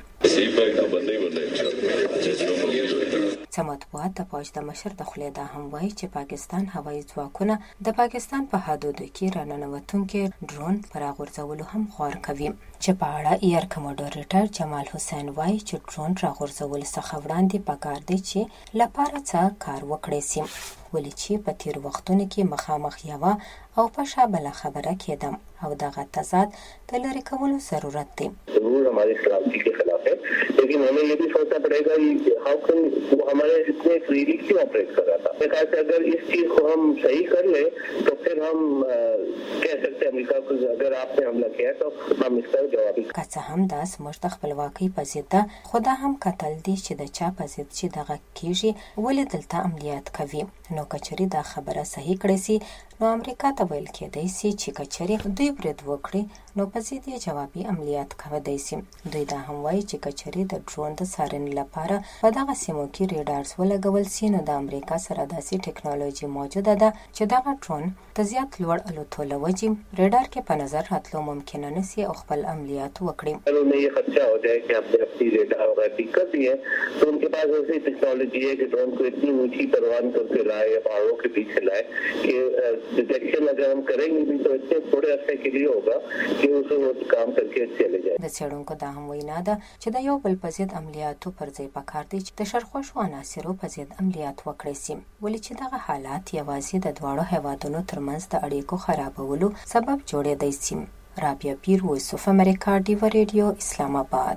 څه مطبوعات د فوج د مشر د خولې دا هم وایي چې پاکستان هوایي ځواکونه د پاکستان په حدودو کې راننوتونکي ډرون پر راغورځولو هم غور کوي، چې په اړه ایر کموډریټر جمال حسین وایي چې ډرون راغورځول څخه وړاندې پکار دی چې لپاره څه کار وکړي سي، ولې چې په تیر وختونو کې مخامخ یوه او په شا بله خبره کېدم او دغه تضاد د لرې کولو ضرورت دی. ضرور हमारी सलामती के खिलाफ है, लेकिन हमें ये भी सोचना पड़ेगा कि हाउ कैन वो हमारे इतने फ्रीली क्यों ऑपरेट कर रहा था. मैं कहा कि अगर इस चीज को हम सही कर ले तो फिर हम कह सकते हैं अमेरिका को अगर आपने हमला किया तो हम इसका जवाबी. که څه هم دا زموږ د خپلواکۍ په ضد ده، خو دا هم کتل دي چې د چا په ضد چې دغه کېږي ولې دلته عملیات کوي. نو کچري دا خبره صحیح کړې سي نو امریکا ته ویل کېدای سي چې کچري دوی برید وکړي نو په ضد یې جوابي عملیات کولای سي. دوی دا هم وایي چې کچري د ډرون د څارنې لپاره په دغه سیمو کې ریډارز ولګول سي نو د امریکا سره داسې ټکنالوژي موجوده ده چې دغه ډرون د زیات لوړ الوتو له وجې ریډار کې په نظر راتلو ممکنه نه سي او خپل عملیات وکړي. उन्हें ये खदशा हो जाए कि हमने अपनी रेडार वगैरह ठीक कर दी है तो उनके पास ऐसी टेक्नोलॉजी है कि ड्रोन को इतनी ऊंची परवान करके लाए या पहाड़ों के पीछे लाए कि डिटेक्शन अगर हम करेंगे भी तो इतने थोड़े अर्से के लिए होगा कि उसे वो काम करके चले जाए. د څېړونکو دا هم وینا ده چې د یو بل په ضد عملیاتو پر ځای پکار دی چې د شرخوښو عناصرو په ضد عملیات وکړي سي، ولې چې دغه حالات یوازې د دواړو هیوادونو ترمنځ د اړیکو خرابولو سبب جوړېدای سي. رابعه پیر، وایس اف امریکا، ډیو ریډیو، اسلام آباد.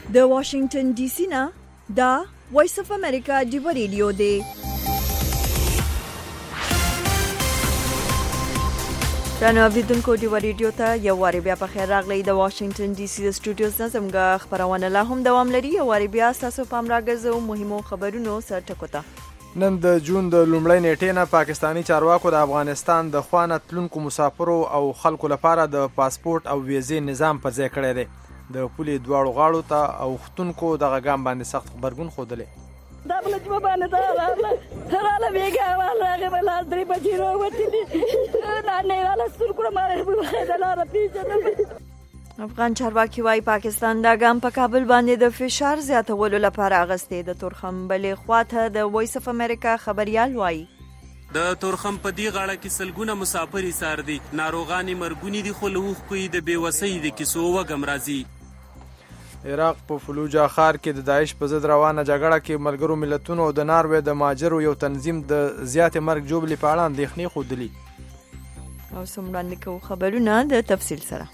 د واشنگټن ډي سي نه دا وایس اف امریکا ډیو ریډیو دی. رانو اوریدونکو ډیو ریډیو ته یو واری بیا په خیر راغلی. د واشنگټن ډي سي د سټوډیوز نه زموږ خبرونه لا هم دوام لري. یو واری بیا تاسو پام راګرځو مهمو خبرونو سره ټکوته. نن د جون د لومړۍ نیټې نه پاکستانی چارواکو د افغانستان د خوانه تلونکو مسافرو او خلکو لپاره د پاسپورت او ویزې نظام پر ځای کړی دی. د پولې دواړو غاړو ته او ختونکو دغه ګام باندې سخت خبرګون ښودلی. دا بل چې باندې دا راغله راغله بیګا راغله بل درې بجې راوتلې نه نه راله ستور کړه ماره دا لاره پیژنه. افغان چارواکي وايي پاکستان دا ګام په کابل باندې د فشار زیاتولو لپاره اغستې. د تورخم بلې خواته د وایس اف امریکا خبريال وايي د تورخم په دی غاړه کې سلګونه مسافر ایثار دي. ناروغانې مرګونی دي خو لوخ کوي د بیوسۍ د کیسو وګم راځي. عراق په فلوجا ښار کې د داعش په ضد روانه جګړه کې ملګرو ملتونو او د ناروې د ماجرو یو تنظیم د زیاتې مرګ جوړې په اړه اندېښنې ښودلي. او څومره وړاندې کوو خبرونه د تفصیل سره.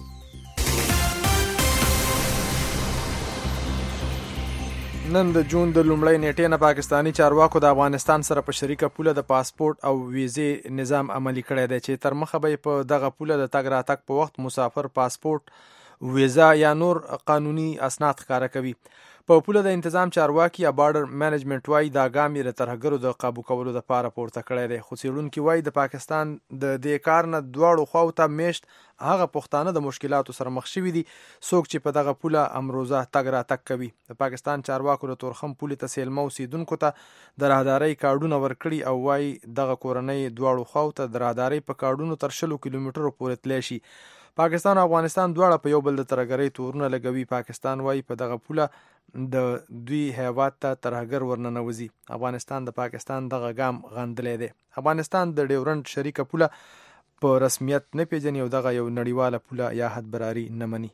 نن د جون د لومړۍ نیټې نه پاکستانی چارواکو د افغانستان سره په شریکه پوله د پاسپورت او ویزې نظام عملی کړی دی چې تر مخه به په دغه پوله د تګ راتګ په وخت مسافر پاسپورت، ویزا یا نور قانوني اسناد ښکاره کوي. په پوله د انتظام چارواکي یا بارډر مینجمنټ وايي دا ګام یې د ترهګرو د قابو کولو لپاره پورته کړی دی. خو څېړونکي وايي د پاکستان د دې کار نه دواړو خواو ته میشت هغه پښتانه د مشکلاتو سره مخ شوي دي څوک چې په دغه پوله امروزه تګ راتګ کوي. د پاکستان چارواکو د تورخم پولې ته سیلمه اوسېدونکو ته د راهدارۍ کارډونه ورکړي او وايي دغه کورنۍ دواړو خواو ته د راهدارۍ په کارډونو تر شلو کیلومترو پورې تللی شي. پاکستان او افغانستان دواړه په یو بل د ترهګرۍ تورونه لګوي. پاکستان وايي په دغه پوله د دوی هیواد ته ترهګر ورننوځي. افغانستان د پاکستان دغه ګام غندلی دی. افغانستان د ډیورنډ شریکه پوله په رسمیت نه پیژني او دغه یو نړیواله پوله یا حدبراري نه مني.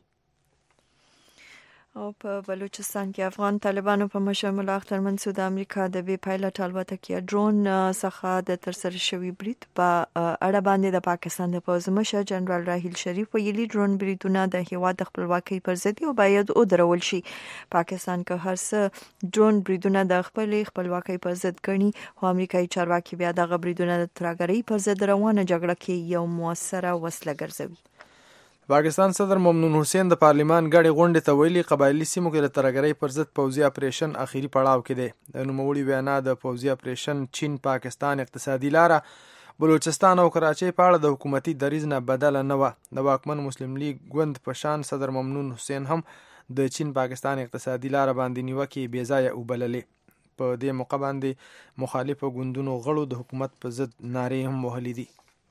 او په بلوچستان کې افغان طالبانو په مشر ملا اختر منصور د امریکا د بي پایلټ الوتکې ډرون څخه د ترسره شوي برید په اړه باندې د پاکستان د پوځ مشر جنرال راحیل شریف ویلي ډرون بریدونه د هیواد د خپلواکۍ پر ضد او باید ودرول شي. پاکستان که هر څه ډرون بریدونه د خپل خپلواکۍ پر ضد ګڼي خو امریکایي چارواکي بیا دغه بریدونه د ترهګرۍ پر ضد روانه جګړه کې یو موثره وسله ګرځوي. پاکستان صدر ممنون حسین د پارلیمان غړي غونډې ته ویلي قبایلی سیمو کې د ترهګرۍ پر ضد پوځي اپریشن اخیری پړاو کې دی. د نوموړي وینا د پوځي اپریشن چین پاکستان اقتصادي لاره بلوچستان او کراچۍ په اړه د حکومتي دریځ نه بدله نه وه. د واکمن مسلم لیگ ګوند په شان صدر ممنون حسین هم د چین پاکستان اقتصادي لاره باندې نیوکې بې ځایه وبللې. په دې موقع باندې مخالفو ګوندونو غړو د حکومت په ضد نارې هم وهلې دي.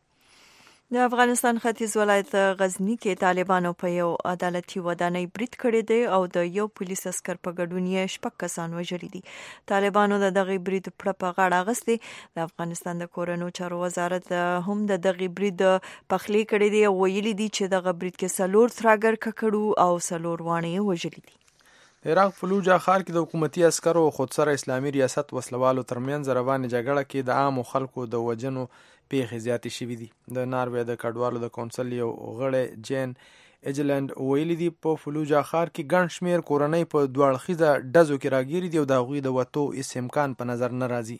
د افغانستان ختیځ ولایت غزنی کې طالبانو په یو عدالتي ودانۍ برید کړی دی او د یو پولیس اسکر په ګډون یې شپږ کسان وژلي دي. طالبانو د دغه برید پړه په غاړه اخیستې. د افغانستان د کورنیو چارو وزارت هم د دغه برید پخلی کړی دی او ویلي دي چې دغه برید کې څلور ترهګر ککړو او څلور واڼې وژلي دي. عراق فلوجا ښار کې د حکومتي عسکرو او خودسره اسلامي ریاست وسلوالو ترمنځ روانې جګړه کې د عامو خلکو د وژنو پیښې زیاتې شوي دي. د ناروې د کډوالو د کونسل یو غړی جین ایجلند ویلي دي په فلوجا ښار کې ګڼ شمېر کورنۍ په دوه اړخیزه ډزو کې راګیري دي او د هغوی د وتو هېڅ امکان په نظر نه راځي.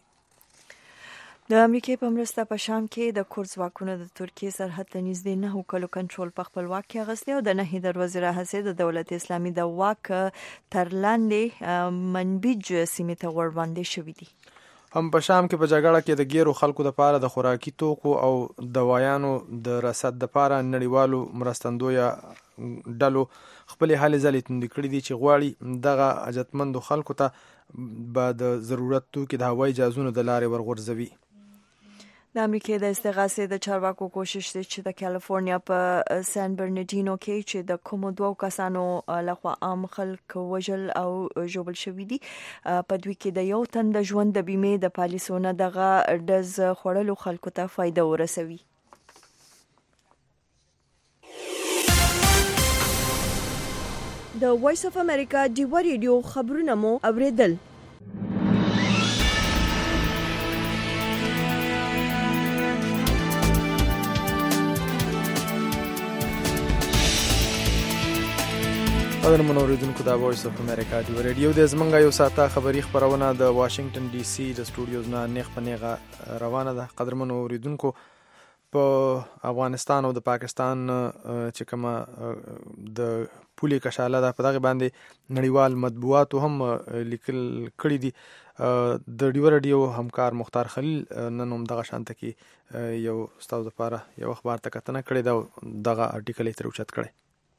د امریکې په مرسته په شام کې د کورد ځواکونو د ترکیې سرحد ته نږدې نهو کلو کنټرول په خپل واک کې اخیستی او د نهې دروازې راهیسې د دولت اسلامي د واک تر لاندې منبج سیمې ته ورباندې شوي دي. هم په شام کې په جګړه کې د ګیرو خلکو لپاره د خوراکي توکو او دوایانو د رسد لپاره نړیوالو مرستندویه ډلو خپلې هلې ځلې توندې کړي دي چې غواړي دغه حاجتمندو خلکو ته به د ضرورت توکي د هوایي جهازونو د لارې ورغورځوي. د امریکې د استغاثې د چارواکو کوشش دی چې د کالیفورنیا په سان برناردینو کې چې د کومو دوو کسانو لخوا عام خلک وژل او ژوبل شوي دي په دوی کې د یو تن د ژوند د بیمې د پالیسو نه دغه ډز خوړلو خلکو ته فایده ورسوي. د وایس اف امریکا ډیو ریډیو خبرونه مو اوریدل. قدرمن اوریدونکو دا وایس اف امریکا دی ریډیو د زمنګ یو ساته خبری خبرونه د واشنگټن ډي سي د سټوډیوز نه نیغ په نیغه روانه ده. قدرمن اوریدونکو په افغانستان او د پاکستان چې کومه د پولي کشاله ده په دغه باندې نړیوال مطبوعاتو هم لیکل کړي دي. د ډیو ریډیو همکار مختار خلیل نن هم دغه شانته کې یو ستاسو لپاره یو اخبار ته کتنه کړې ده، دغه ارټیکل یې تر اوچت کړی.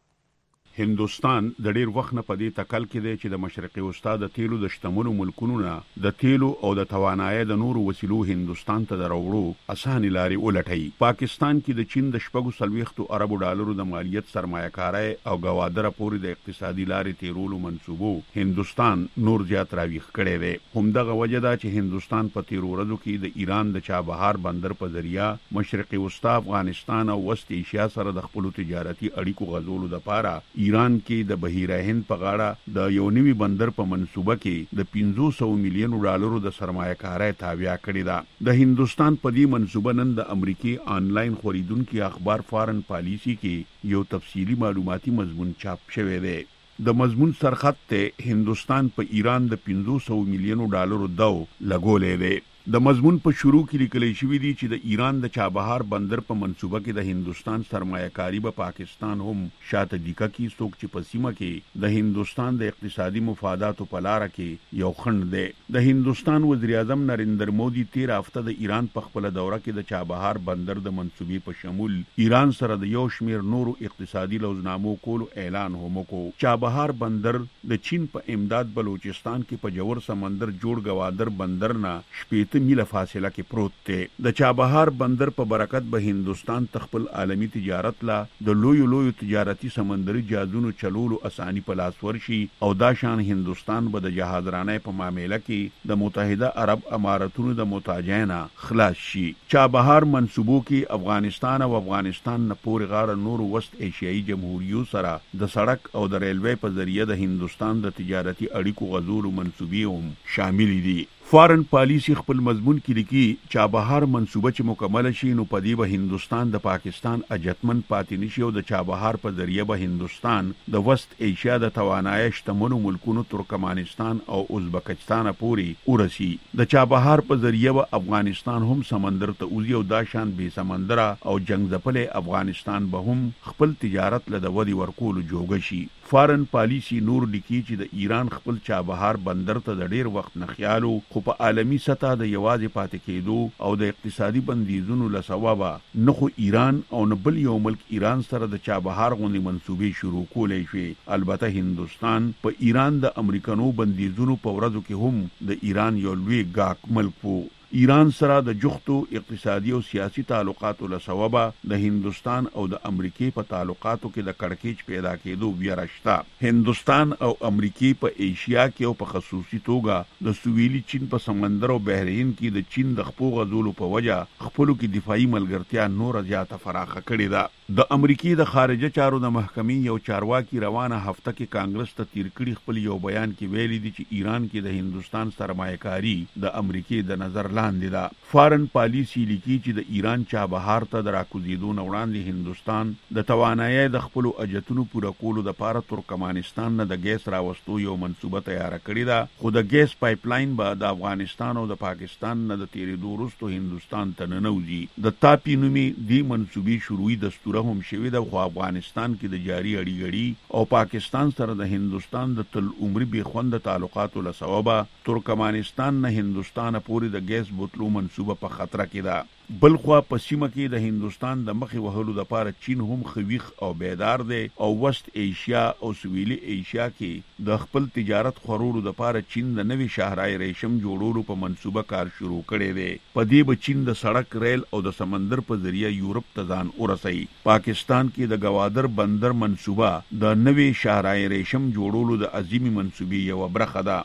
هندوستان د ډیر وخت نه پدې تکل کې دی چې د مشرقي وسطا د تیلو د شتمنو ملکونو نه د تیلو او د توانایي د نورو وسیلو هندوستان ته دروړو اسانه لاري ولټي. پاکستان کې د چین د شپږو سلويختو اربو ډالرو د مالیت سرمایه‌کاري او گوادره پورې د اقتصادي لاري تیرولو منسوبو هندوستان نور زیات راويخ کړي دی. همدغه وجه ده چې هندوستان په تیرو ورځو کې د ایران د چابهار بندر په ذریعہ مشرقي وسطا، افغانستان او وسط ایشیا سره د خپل تجارتي اړیکو غزولو لپاره ایران کې د بحیره هند په غاړه د یو نوي بندر په منصوبه کې د پنځه سوه میلیون ډالرو د سرمایه‌کارۍ تابع کړې ده. د هندوستان په دې منصوبه نن د امریکای آنلاین خریدونکو اخبار فارن پالیسی کې یو تفصیلی معلوماتي مضمون چاپ شوی دی. د مضمون سرخط ته هندوستان په ایران د پنځه سوه میلیون ډالرو دو لګولې دی. د مضمون په شروع کې لیکل شوی دی چې د ایران د چابهار بندر په منصوبه کې د هندوستان سرمایه‌کاري به پاکستان هم شاته دیکه کې څوک چې په سیمه کې د هندوستان د اقتصادي مفاداتو په لار کې یو خنډ دی. د هندوستان وزیر اعظم نریندر مودي تیر هفته د ایران په خپل دوره کې د چابهار بندر د منصوبې په شمول ایران سره د یو شمیر نورو اقتصادي لوزنامو کولو اعلان هم وکړ. چابهار بندر د چین په امداد بلوچستان کې په جوړ سمندر جوړ گوادر بندر نه شپې میله فاصله کې پروت دی. د چابهار بندر په برکت به هندوستان تخپل عالمی تجارت لا د لوی لوی تجارتي سمندري جهازونو چلولو اساني په لاس ورشي او دا شان هندوستان به د جهازرانه په معاملې کې د متحده عرب اماراتونو د محتاجینا خلاص شي. چابهار منصوبو کې افغانستان او افغانستان نه پورې غاړه نور وست ایشیایي جمهوریو سره د سړک او د ریلوې په ذریعہ د هندوستان د تجارتي اړیکو غزولو منصوبې هم شامل دي. فارن پالیسی خپل مضمون کې لیکي چابهار منصوبه چې مکمل شي نو پدې به هندوستان د پاکستان اجتمن پاتې نشي او د چابهار په ذریعہ به هندوستان د وست ایشیا د توانایي شتمنو ملکونو ترکمنستان او ازبکستان پورې ورسي. د چابهار په ذریعہ به افغانستان هم سمندر ته وځي او دا شان به سمندر او جنگ ځپل افغانستان به هم خپل تجارت له ودی ورکول جوړ شي. فارن پالیسی نور لیکي چې د ایران خپل چابهار بندر ته د ډیر وخت نه خیالو خو په عالمی سطح د یوازې پاتې کېدو او د اقتصادي بندیزونو له سببه نه خو ایران او نه بل یو ملک ایران سره د چابهار غونډې منصوبې شروع کولې شي. البته هندوستان په ایران د امریکانو بندیزونو په ورځو کې هم د ایران یو لوی ګاک ملک وو. ایران سره د جختو اقتصادي او سیاسي تعلقاتو له سببه د هندوستان او د امریکای په تعلقاتو کې د کړکېچ پیدا کېدو ویره شته. هندوستان او امریکای په ایشیا کې او په خصوصي توګه د سویلي چین په سمندر او بحرین کې د چین د خپو غزولو په وجه خپلو کې دفاعي ملګرتیا نور زیاته فراخه کړې ده. د امریکای د خارجه چارو د محکمې یو چارواکي روانه هفته کې کانګرس ته تیر کړي خپل یو بیان کې ویلي دي چې ایران کې د هندوستان سرمایه‌کاري د امریکای د نظر لاندې ده. فارن پالیسی لیکي چې د ایران چابهار ته د راکوزیدو نه وړاندې هندوستان د توانایي د خپل اجتونو پوره کولو لپاره ترکمنستان نه د ګیس راوستو یو منصوبه تیار کړې ده. خو د ګیس پایپ لاین به د افغانستان او د پاکستان نه د تیرېدو وروسته هندوستان ته ننوځي. د تاپی نومي دی منصوبې شروعي دستور هم شوی ده خو افغانستان کې د جاری اړیګړي او پاکستان سره د هندوستان د تل عمري بخوند تعلقاتو له سببه ترکمنستان نه هندوستان پورې د ګیس بوتلو منصوبه په خطر کې ده. بل خو په سیمه کې د هندوستان د مخې وهلو لپاره چین هم خويخ او بیدار دی او وست ایشیا او سویلي ایشیا کې د خپل تجارت خورولو لپاره چین د نوي شاهرای ریشم جوړولو په منصوبه کار شروع کړی دی. په دې به چین د سړک، ریل او د سمندر په ذریعہ یورپ ته ځان ورسوي. پاکستان کې د گوادر بندر منصوبه د نوي شاهرای ریشم جوړولو د عظیمي منصوبې یو برخه ده.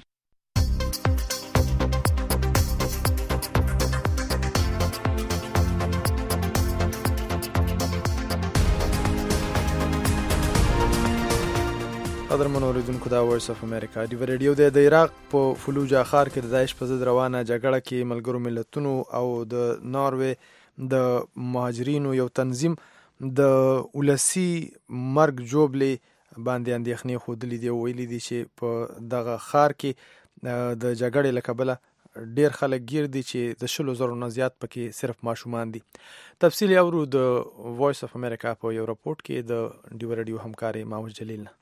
قدرمن اوریدونکو دا وایس اف امریکا دی ریډیو د عراق په فلوجا ښار کې د داعش په ضد روانه جګړه کې ملګرو ملتونو او د ناروې د مهاجرینو یو تنظیم د ولسی مرګ جوړلې باندې اندېښنې ښودلې دي او ویلي دي چې په دغه ښار کې د جګړې له کبله ډیر خلک گیر دي چې د شلو زرو نه زیات پکې صرف ماشومان دي. تفصیل اورو د وایس اف امریکا په یو راپورټ کې د ډیو رادیو همکاري ماوش جلیل نه.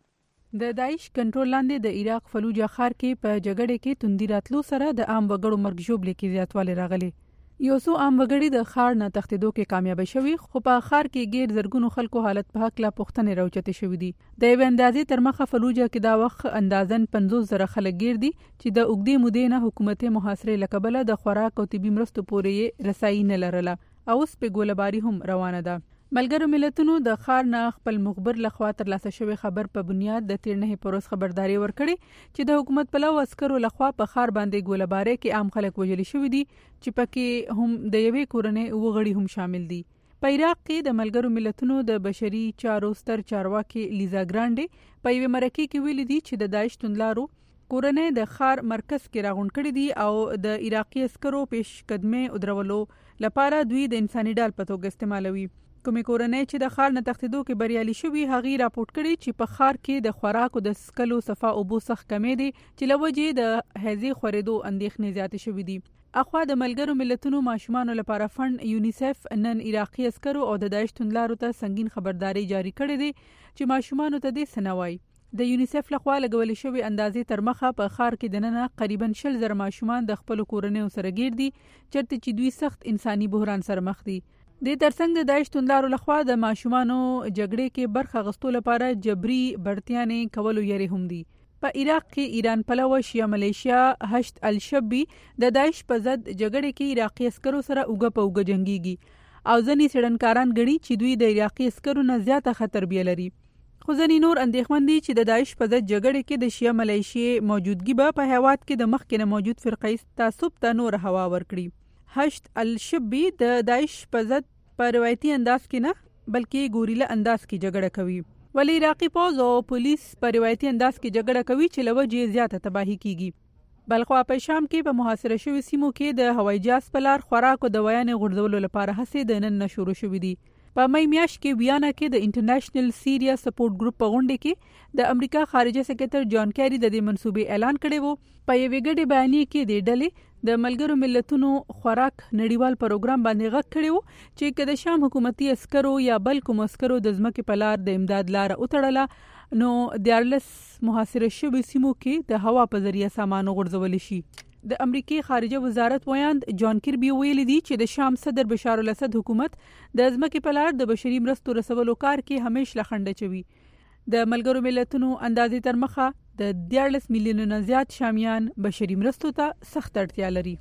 د داعش کنټرول لاندې د عراق فلوجا ښار کې په جګړې کې توندي راتلو سره د عام وګړو مرګ ژوبلې کې زیاتوالی راغلی. یو څو عام وګړي د ښار نه تښتېدو کې کامیاب شوي، خو په ښار کې غیر زرګونو خلکو حالت په هکله پوښتنې راوچتې شوې دي. د یوې اندازې تر مخه فلوجا کې دا وخت اندازن پنځوس زره خلک گیر دي چې د اوږدې مودې نه حکومتي محاصرې له کبله د خوراک او طبي مرستو پورې رسایي نه لرله او اوس په ګولهباري هم روانه ده. ملګرو ملتونو د ښار نه خپل مخبر لخوا ترلاسه شوی خبر په بنیاد د تیر نه پروس خبرداري ورکړي چې د حکومت پلو عسکرو لخوا په ښار باندې ګولهباري کې عام خلک وژل شوي دي چې پکې هم د یوې کورنۍ وګړي هم شامل دي. په عراق کې د ملګرو ملتونو د بشري چارو ستر چارواکي لیزا ګرانډي په یوې مرکه کې ویلي دي چې د داعش توندلارو کورنۍ د ښار مرکز کې راغونډ کړي دي او د عراقي عسکرو پیش قدمه او درولو لپاره دوی د انساني ډال په توګه استعمالوي. کومې کورنۍ چې د ښار نه تښتېدو کې بریالي شوي هغې راپورټ کړي چې په ښار کې د خوراکو د څښلو صفا اوبو سخت کمې دي چې له وجې د هیضې خورېدو اندېښنې زیاتې شوي دي. اخوا د ملګرو ملتونو ماشومانو لپاره فند یونیسف نن عراقي عسکرو او د داعش توندلارو ته سنگین خبرداري جاری کړې دي چې ماشومانو ته دې څه نه وایي. د یونیسف لخوا لګولې شوې اندازې تر مخه په ښار کې دننه قریبا شل زره ماشومان د خپلو کورنیو سره ګیر دي چېرته چې دوی سخت انساني بحران سره مخ دي. د ترڅنګ د داعش توندلارو لخوا د ماشومانو جګړې کې برخه غستو لپاره جبري بړتیانې کولو یری هم دي. په عراق کې ایران پلوه شیا ملیشیا هشت الشبی د داعش په ضد جګړې کې عراقي عسکرو سره اوګه په اوګه جنگيږي او ځنې څېړنکاران ګڼي چې دوی د عراقي عسکرو نه زیاته خطر بیا لري. خو ځنې نور اندېښمن دي چې د داعش په ضد جګړې کې د شیا ملیشیا موجودګي به په هیواد کې د مخکې نه موجود فرقه تعصب ته نور هوا ورکړي. هشت الشبی د داعش په ضد په روایتي انداز کې نه بلکې ګوریلا انداز کې جګړه کوي، ولی عراقي پوځ او پولیس په روایتي انداز کې جګړه کوي چې له وجې زیاته تباهي کیږي. بلخوا په شام کې په محاصره شوي سیمو کې د هوایي جهاز په لار خوراک او دوايانې غورځولو لپاره هڅې د نن نه شروع شوې دي. په مې میاشت کې ویانا کې د انټرنیشنل سیریا سپورټ ګروپ په غونډه کې د امریکا خارجه سکرټر جان کیری د دې منصوبې اعلان کړی وو. په یوې ګډې بیانیه کې د ډلې د ملګرو ملتونو خوراک نړیوال پروګرام باندې غږ کړی وو چې که د شام حکومتي عسکرو یا بل کوم عسکرو د ځمکې په لار د امداد لار وتړله نو دیارلس محاصره شوي سیمو کې د هوا په ذریعه سامان غورځول شي. د امریکای خارجه وزارت ویاند جان کیربي ویلي دي چې د شام صدر بشار الاسد حکومت د ځمکې په لار د بشري مرستو رسولو کار کې همیشه لخنډه چوي. د ملګرو ملتونو اندازې تر مخه د دیارلس میلیونو نه زیات شامیان بشري مرستو ته سخت اړتیا لري.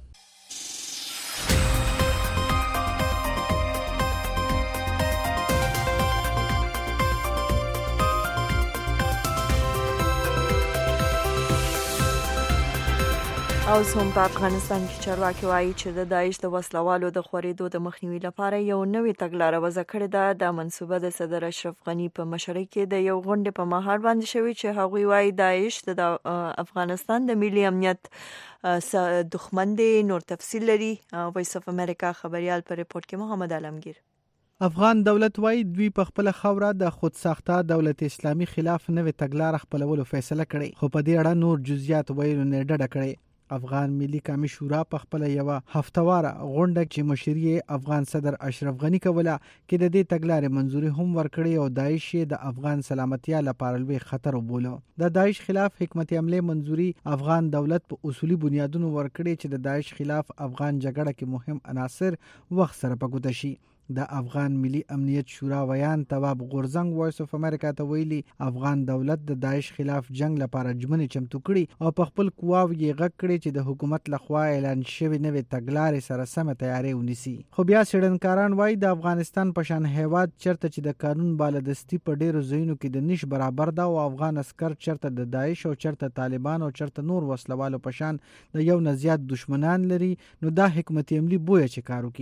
او هم په افغانستان کې چارواکي وایي چې د داعش د وسلوالو د خورېدو د مخنیوي لپاره یو نوې تګلاره وضع کړې ده. دا منصوبه د صدر اشرف غني په مشرۍ کې د یو غونډې په مهال باندې شوې چې هغوی وایي داعش د افغانستان د ملي امنیت دښمن دی. نور تفصیل لري وایس اف امریکا خبريال په ریپورت کې محمد علمگیر. افغان دولت وايي دوی په خپل خوره د خود ساخته دولت اسلامي خلاف نوې تګلاره خپلولو فیصله کړې، خو په دې اړه نور جزئیات ویلو نه ډډه کړې. افغان ملي قومي شورا په خپل یو هفتواره غونډه کې مشري افغان صدر اشرف غني کوله کې د دې تګلارې منځوري هم ورکړې او داعش د افغان سلامتیا لپاره لوی خطر وبوله. د داعش خلاف حکمت عملی منځوري افغان دولت په اصولي بنیادونو ورکړي چې د داعش خلاف افغان جګړه کې مهم عناصر وخت سره پګوت شي. د افغان ملي امنیت شورا ویان تواب غورزنګ وایس اف امریکا ته ویلي افغان دولت د داعش خلاف جنگ لپاره ژمنې چمتو کړي او په خپل قواو یې غږ کړي چې د حکومت لخوا اعلان شوی نوې تګلارې سره سم تیاری ونیسي. خو بیا څېړنکاران وایي د افغانستان په شان هیواد چرته چې د قانون بالادستي په ډیرو ځایونو کې د نش برابر ده او افغان عسکر چرته د داعش او چرته طالبان او چرته نور وسلوالو په شان د یو نه زیات دشمنان لري، نو دا حکمت عملی بویا چې کار وکړي.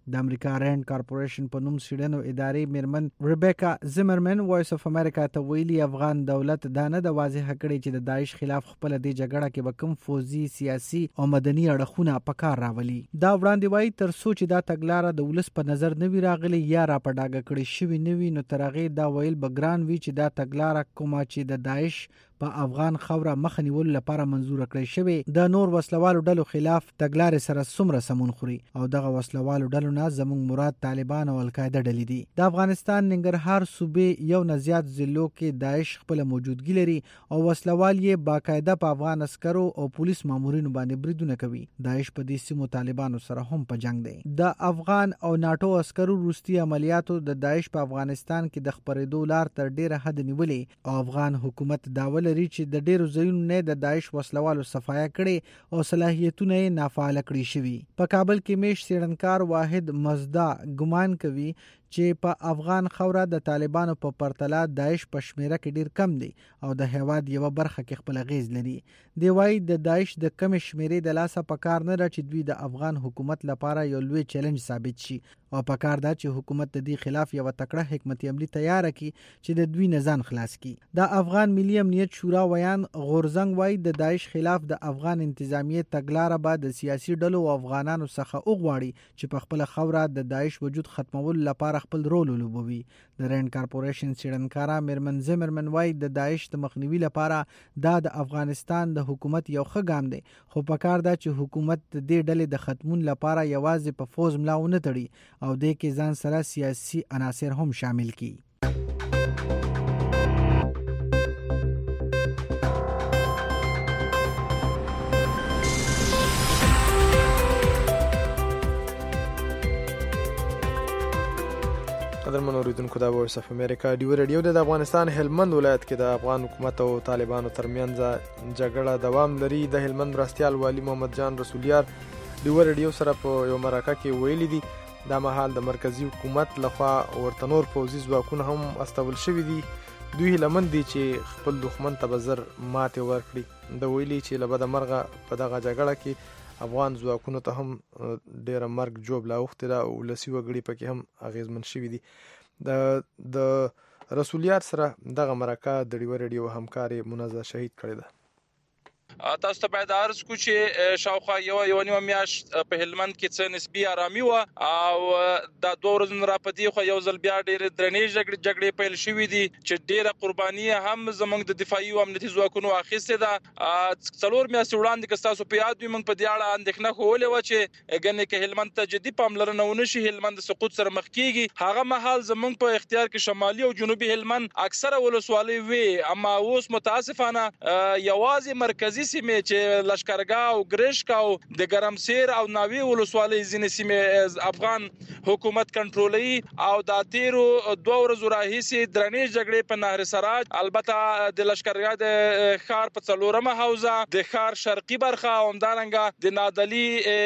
د امریکا رینډ کارپوریشن په نوم سیډنو ادارې میرمن ریبیکا زمرمن وایس اف امریکا ته ویلي افغان دولت دا نه د واضح کړي چې د داعش خلاف خپل د جګړه کې به کوم فوزي سیاسي او مدني اړخونه په کار راولي. دا وړاندې وایي تر څو چې دا تګلاره د ولس په نظر نه وي راغلي یا را په ډاګه کړي شوي نه وي، نو تر هغې دا ویل به ګران وي چې دا تګلاره کومه چې د داعش په افغان خوره مخه نیولو لپاره منظور کړی شوی د نور وسلوالو ډلو خلاف تګلارې سره څومره سمون خوري او دغه وسلوالو ډلو نه زموږ مراد طالبان او القاعده ډلې دي. د افغانستان ننګرهار صوبې یو نه زیات ضلعو کې داعش خپل موجودګي لري او وسلوال یې باقاعده په افغان عسکرو او پولیس مامورینو باندې بریدونه کوي. داعش په دې سیمو طالبانو سره هم په جنگ دی. د افغان او ناتو عسکرو وروستي عملیاتو د داعش په افغانستان کې د خپرېدو لار تر ډیره حد نیولې او افغان حکومت داول لري چې د ډیرو ځایونو نه د داعش وسلوالو صفایا کړي او صلاحیتونه یې نافعال کړي شوي. په کابل کې میش سیړنکار واحد مزدا ګمان کوي چې په افغان خوره د طالبانو په پرتله داعش په شمیره کې ډیر کم دی او د هیواد یوه برخه کې خپل غیز لري. دی وايي د داعش د کم شمیرې د لاسه په کار نه را چې دوی د افغان حکومت لپاره یو لوی چیلنج ثابت شي او په کار دا چې حکومت د دې خلاف یو تکړه حکمت عملی تیار کړي چې د دوی نزان خلاص کړي. د افغان ملي امنیت شورا ویان غورزنګ وايي د داعش خلاف د افغان انتظامیه تګلاره به د سیاسي ډلو او افغانانو څخه وغواړي چې په خپل خوره د داعش وجود ختمولو لپاره خپل رول ولوبوي. د رینډ کارپوریشن سیډنکارا میرمن زمرمن وايي د داعش د مخنیوي لپاره دا د افغانستان د حکومت یو ښه ګام دی، خو په کار دا چې حکومت د دې ډلې د ختمون لپاره یوازې په فوز ملا ونه تړي او دې کې ځان سره سیاسي عناصر هم شامل کړي. قدرمن اوریدونکو دا وایس اف امریکا ډیو ریډیو د افغانستان هلمند ولایت کې د افغان حکومت او طالبانو ترمنځ جګړه دوام لري. د هلمند مرستیال والی محمد جان رسولیار ډیو ریډیو سره په یو مرکه کې ویلي دي دا مهال د مرکزی حکومت لخوا ورته نور پوځي ځواکونه هم استول شوي دي. دوی هیلمند دي چې خپل دښمن ته به زر ماتې ورکړي. د ویلي چې له بده مرغه په دغه جګړه کې افغان ځواکونو ته هم ډیره مرګ جوړ لا اوختې ده او ولسي وګړي پکې هم اغیزمن شوي دي. د د رسولیار سره دغه مرکه د ډیو ریډیو همکاري منزه شهید کړې ده. تاسو ته باید عرض کو چې شاوخوا یو یو نیمه میاشت په هلمند کې څه نسبی آرامي و او دا دوه ورځې را پدې خو یو ځل بیا ډېر درنې جګړې جګړې پیل شوې دي چې ډېره قرباني هم زموږ د دفاعي او امنیتي ځواکونو اخیستې ده. څلور میاشتې وړاندې که تاسو په یاد وي موږ په دې اړه اندېښنه کولې وه چې ګنې که هلمند ته جدي پاملرنه ونه شي هلمند د سقوط سره مخ کېږي. هغه مهال زموږ په اختیار کې شمالي او جنوبي هلمند اکثره ولسوالۍ وې، اما اوس متاسفانه یوازې مرکزي سیمې چې لشکرګاه او ګرشک او د ګرمسیر او ناوی ولسوالۍ ځینې سیمې افغان حکومت کنټرولوي او د تیرو دوه ورځو راهیسې درنې جګړې په نهر سراج، البته د لشکرګاه د ښار په څلورمه حوزه د ښار شرقي برخه او همدارنګه د نادلي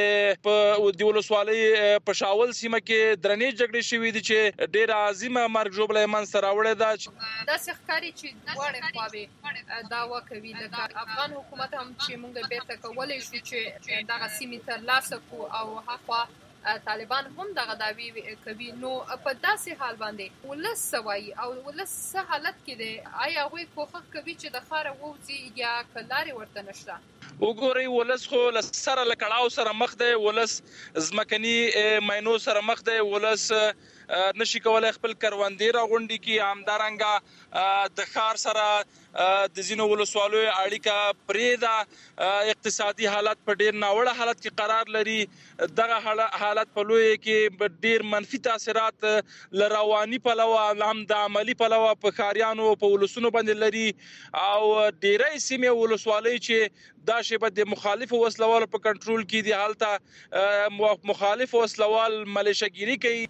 په د ولسوالۍ په شاول سیمه کې درنې جګړې شوې دي چې ډېره عظیمه مرګ ژوبله یې منځته راوړې ده. داسې ښکاري چې دواړې خواوې دعوا کوي لکه افغان حکومت هم چې موږ بیرته کولی شو چې دغه سیمې ترلاسه کړو او هاخوا طالبان هم دغه دعوی کوي. نو په داسې حال باندې ولس څه وایي او ولس څه حالت کې دی؟ آیا هغوی کوښښ کوي چې د ښاره ووځي یا که لارې ورته نشته؟ وګورئ ولس خو له سره له کړاو سره مخ دی، ولس ځمکني ماینو سره مخ دی، ولس نشي کولای خپل کروندې راغونډي کړي. همدارنګه د ښار سره د ځینو ولسوالیو اړیکه پرې ده، اقتصادي حالت په ډېر ناوړه حالت کې قرار لري. دغه حالت په لوی کې ډېر منفي تاثیرات له رواني پلوه هم د عملي پلوه په ښاریانو په ولسونو باندې لري او ډېری سیمې ولسوالۍ چې دا شیبه د مخالفو وسلوالو په کنټرول کې دي هلته مخالف وسلوال ملیشه‌ګیري کوي.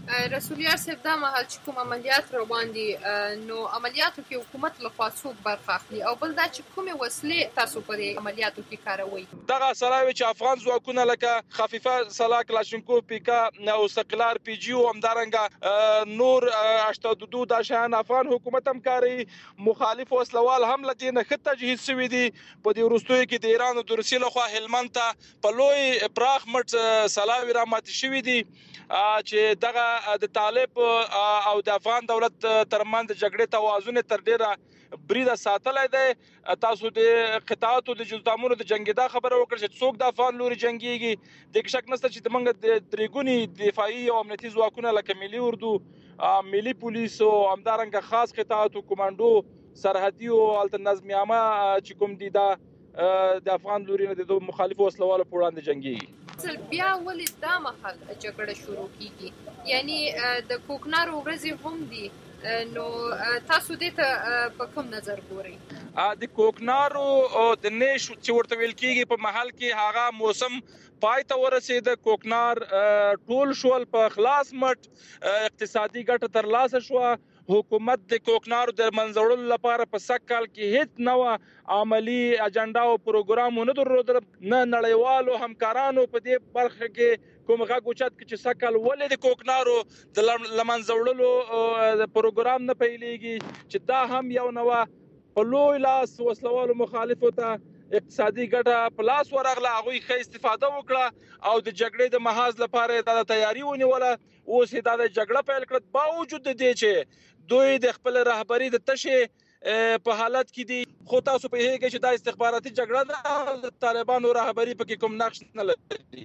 رسول یار صاحب دا مهال چې کوم عملیات روان دي نو عملیاتو کې حکومت لخوا څوک برخه اخلي او بل دا چې کومې وسلې تاسو په دې عملیاتو کې کاروئ؟ دغه سلاوي چې افغان ځواکونه لکه خفیفه سلاح کلاشینکوف پیکا او سقلار پی جی او همدارنګه نور اشتدودو د شان افغان حکومت هم کاری مخالف وسلوال هم لدینه خط تجهیز شوی دي په دې وروستیو کې د ایران او روسیې لخوا هلمند ته په لوی پراخ مټ سلاوي را ماتې شوی دي چې دغه د طالب او د افغان دولت ترمنځ جګړې توازن تر ډیره بریده ساتلای دی. تاسو د قطاعاتو د جزدامونو د جنگیدا خبره وکړه چې څوک د افغان لوري جنگيږي د شک نشته چې دمنګ د درېګونی دفاعي او امنیتي ځواکونه لکه ملي اردو ملي پولیس او همدارنګه خاص قطاعاتو کمانډو سرحدي او الت نظم عامه چې کوم دي دا د افغان لوري نه د مخالفو وسلوالو په وړاندې جنگيږي. بیا ولې دا مهال جګړه شروع کیږي؟ یعنی د کوکنارو ورځې هم دي نو تاسو دې ته په کوم نظر ګورئ؟ د کوکنارو د نیش چې ورته ویل کیږي په محل کې هغه موسم پای ته ورسید. کوکنار ټول شول په خلاص مټ اقتصادي ګټه ترلاسه شو. حکومت د کوکنارو د منځوړلو لپاره په سږ کال کې هیڅ نوه عملی اجنډا او پروګرام نه درلودل. نه نړیوالو همکارانو په دې برخه کې کوم غږ اوچت چې سږ کال ولې د کوکنارو د منځوړلو پروګرام نه پیلېږي چې دا هم یو نوه په لوی لاس وسلوالو مخالفو ته اقتصادي ګټه په لاس ورغله. هغوی ښه استفاده وکړه او د جګړې د محاذ لپاره دا تیاری ونیوله. اوس دا د جګړه پیل کړه باوجود د دې چې دوی د خپل رهبری د تشه په حالت کې دي. خو تاسو په هیګه چې دا استخباراتي جګړه ده د طالبانو رهبری پکې کوم نقش نه لري.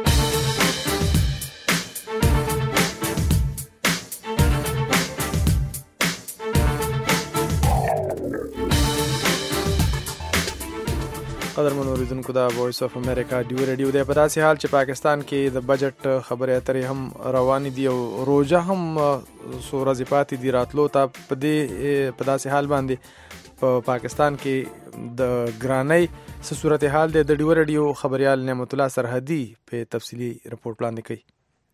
قدرمن اوریدونکو دا وایس اف امریکا ډیو ریډیو دی. په داسې حال چې پاکستان کې د بجټ خبرې اترې هم روان دي او روزه هم څو ورځې پاتې دي راتلو ته. په دې په داسې حال باندې په پاکستان کې د ګرانۍ څه صورت حال دی د ډیو ریډیو خبريال نعمت الله سرحدي په تفصیلی رپورت وړاندې کوي.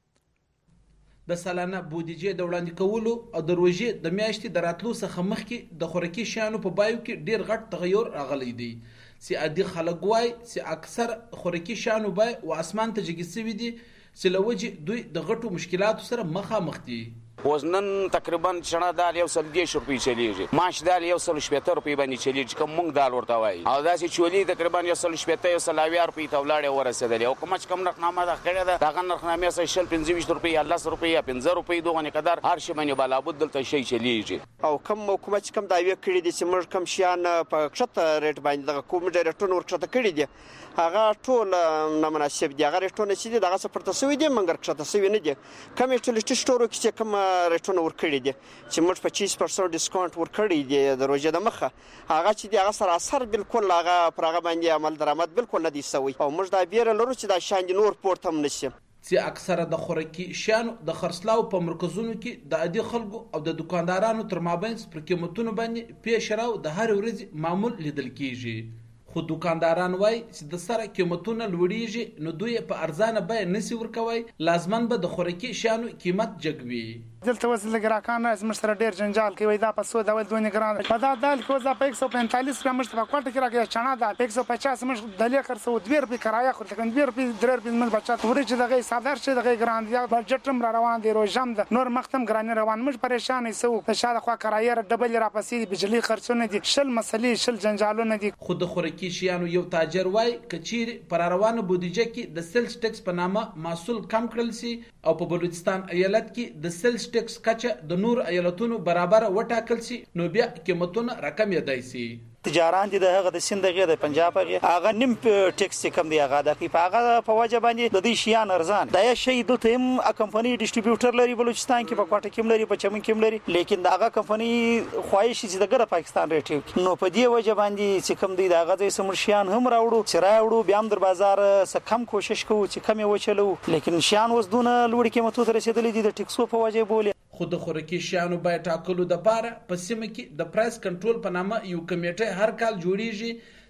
د سالانه بودیجې د وړاندې کولو او د روزې د میاشتې د راتلو څخه مخکې د خوراکي شیانو په بایو کې ډیر غټ تغیر راغلی دی. سی عادي خلک وای سی اکثر خوراکي شیانو بای او اسمان ته جګی سوي دي چې لوجه دوی د غټو مشکلاتو سره مخامخ دي. وزنن تقریبا چنا دال یو سل دیش روپی چلیږي. ماش دال یو سل شپږ روپی باندې چلیږي کوم مونږ دال ورته وای او داسې چولی تقریبا یو سل شپږ یو سل اویا روپی ته ولاړ ورسېدل او کوم چې کوم رقمه ده کړه ده دا رقمه سه شل پنځه روپی یا لس روپی یا پنځه روپی دوغه قدر هر شي باندې بلا بد دلته شي چلیږي. او کوم حکومت چې کوم داوی کړی دي چې موږ کوم شیان په کښته ریټ باندې د کوم ډایرکټور ورکړه کړی دي هغه ټول نامناسب دي. هغه ریټونه چې دي دغه سپورت سوي دي منګر کښته سوي نه دي. کوم ټلیټ سٹورو کې کوم ریټونه ورکړي دي چې موږ په پچیس پرسنټ ډیسکاونټ ورکړی دی د روزه د مخه هغه چې دی هغه سره اثر بالکل هغه پرغه باندې عمل درآمد بالکل نه دی سوی او موږ دا بیره لرو چې دا شاند نور پورت هم نشي. چې اکثره د خوراکي شیانو د خرڅلاو په مرکزونو کې د عادي خلکو او د دکاندارانو تر مابین پر قیمتونو باندې پیښراو د هر ورځ معمول لیدل کیږي. خو دکانداران وای چې د سره قیمتونه لوړیږي نو دوی په ارزانه بیه نسی ورکوي لازمن به د خوراکي شیانو قیمت جګوي. دلته وز لګراکان از مشتر ډیر جنجال کوي دا په سو ډول دوه ګران په دا دال کو دا په یک سو پنځه ګرام مشت په کوټه کې راګه چنا دا یک سو پچاس مش دلې خرڅو دوه روپی کرایه خو لکه دوه روپی درې روپی مل بچات ورچ دغه صادر شه دغه ګران یا بجټم را روان دی روزم د نور مختم ګران روان مش پریشان سو په شاده خو کرایه ډبل را پسې بجلی خرڅونه دي شل مسلې شل جنجالونه دي. خود خوراکي شیانو یو تاجر وای کچیر پر روانه بودیجه کې د سیلز ټیکس په نامه محصول کم کړل سي او په بلوچستان ایالت کې د سیلز ټیکس کچه د نور ایالتونو برابر وټاکل سي نو بیا قیمتونه رقم یادای سي. تجاران دي دغه د سند غیر د پنجاب هغه نیم ټیکس کم دی هغه د په هغه په وجه باندې د دې شیان ارزان دا شی د تیم ا کمپنی ډیسټریبیوټر لري بلوچستان کې په کوټه کې لري په چمن کې لري لیکن دغه کمپنی خواهش چې دغه پاکستان ریټ نو په دې وجه باندې چې کم دی دغه د سمر شیان هم راوړو چې راوړو بیا هم در بازار څخه کم کوشش کوو چې کم وچلو لیکن شیان وس دونه لوړ قیمتو ته رسیدلې دي د ټیکسو په وجه بوله. خود خوراکي شیانو بای ټاکلو د پاره په سیمه کې د پرایس کنټرول په نامه یو کمیټه هر کال جوړیږي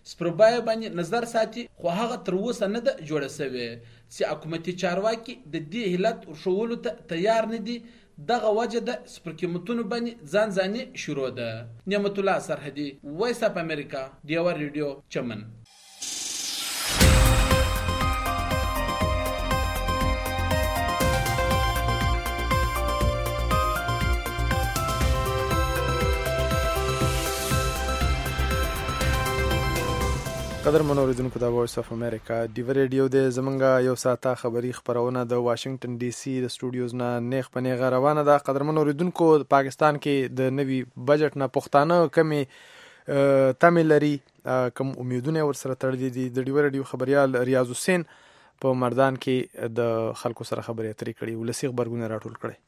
سپربای باندې نظر ساتي، خو هغه تر اوسه نه ده جوړه شوې چې حکومتي چارواکي د دې علت ورښولو ته تیار نه دي. دغه وجه ده سپر قیمتونو باندې ځان ځاني شروع ده. نعمت الله سرحدي، وایس اف امریکا، ډیور ریډیو، چمن. قدر منوریدونکو د وایس اف امریکا ډیور ریډیو د زمونږه یو ساعته خبری خبرونه د واشنگټن ډي سي د سټوډیوز نه نیغ په نیغه روانه ده. قدر منوریدونکو پاکستان کې د نوي بجټ نه پښتانه کمی تمه لري، کوم امیدونه ورسره تړلي دي. د ډیور ریډیو خبريال ریاض حسین په مردان کې د خلکو سره خبرې اترې کړي، ولسی خبرونه راټول کړي.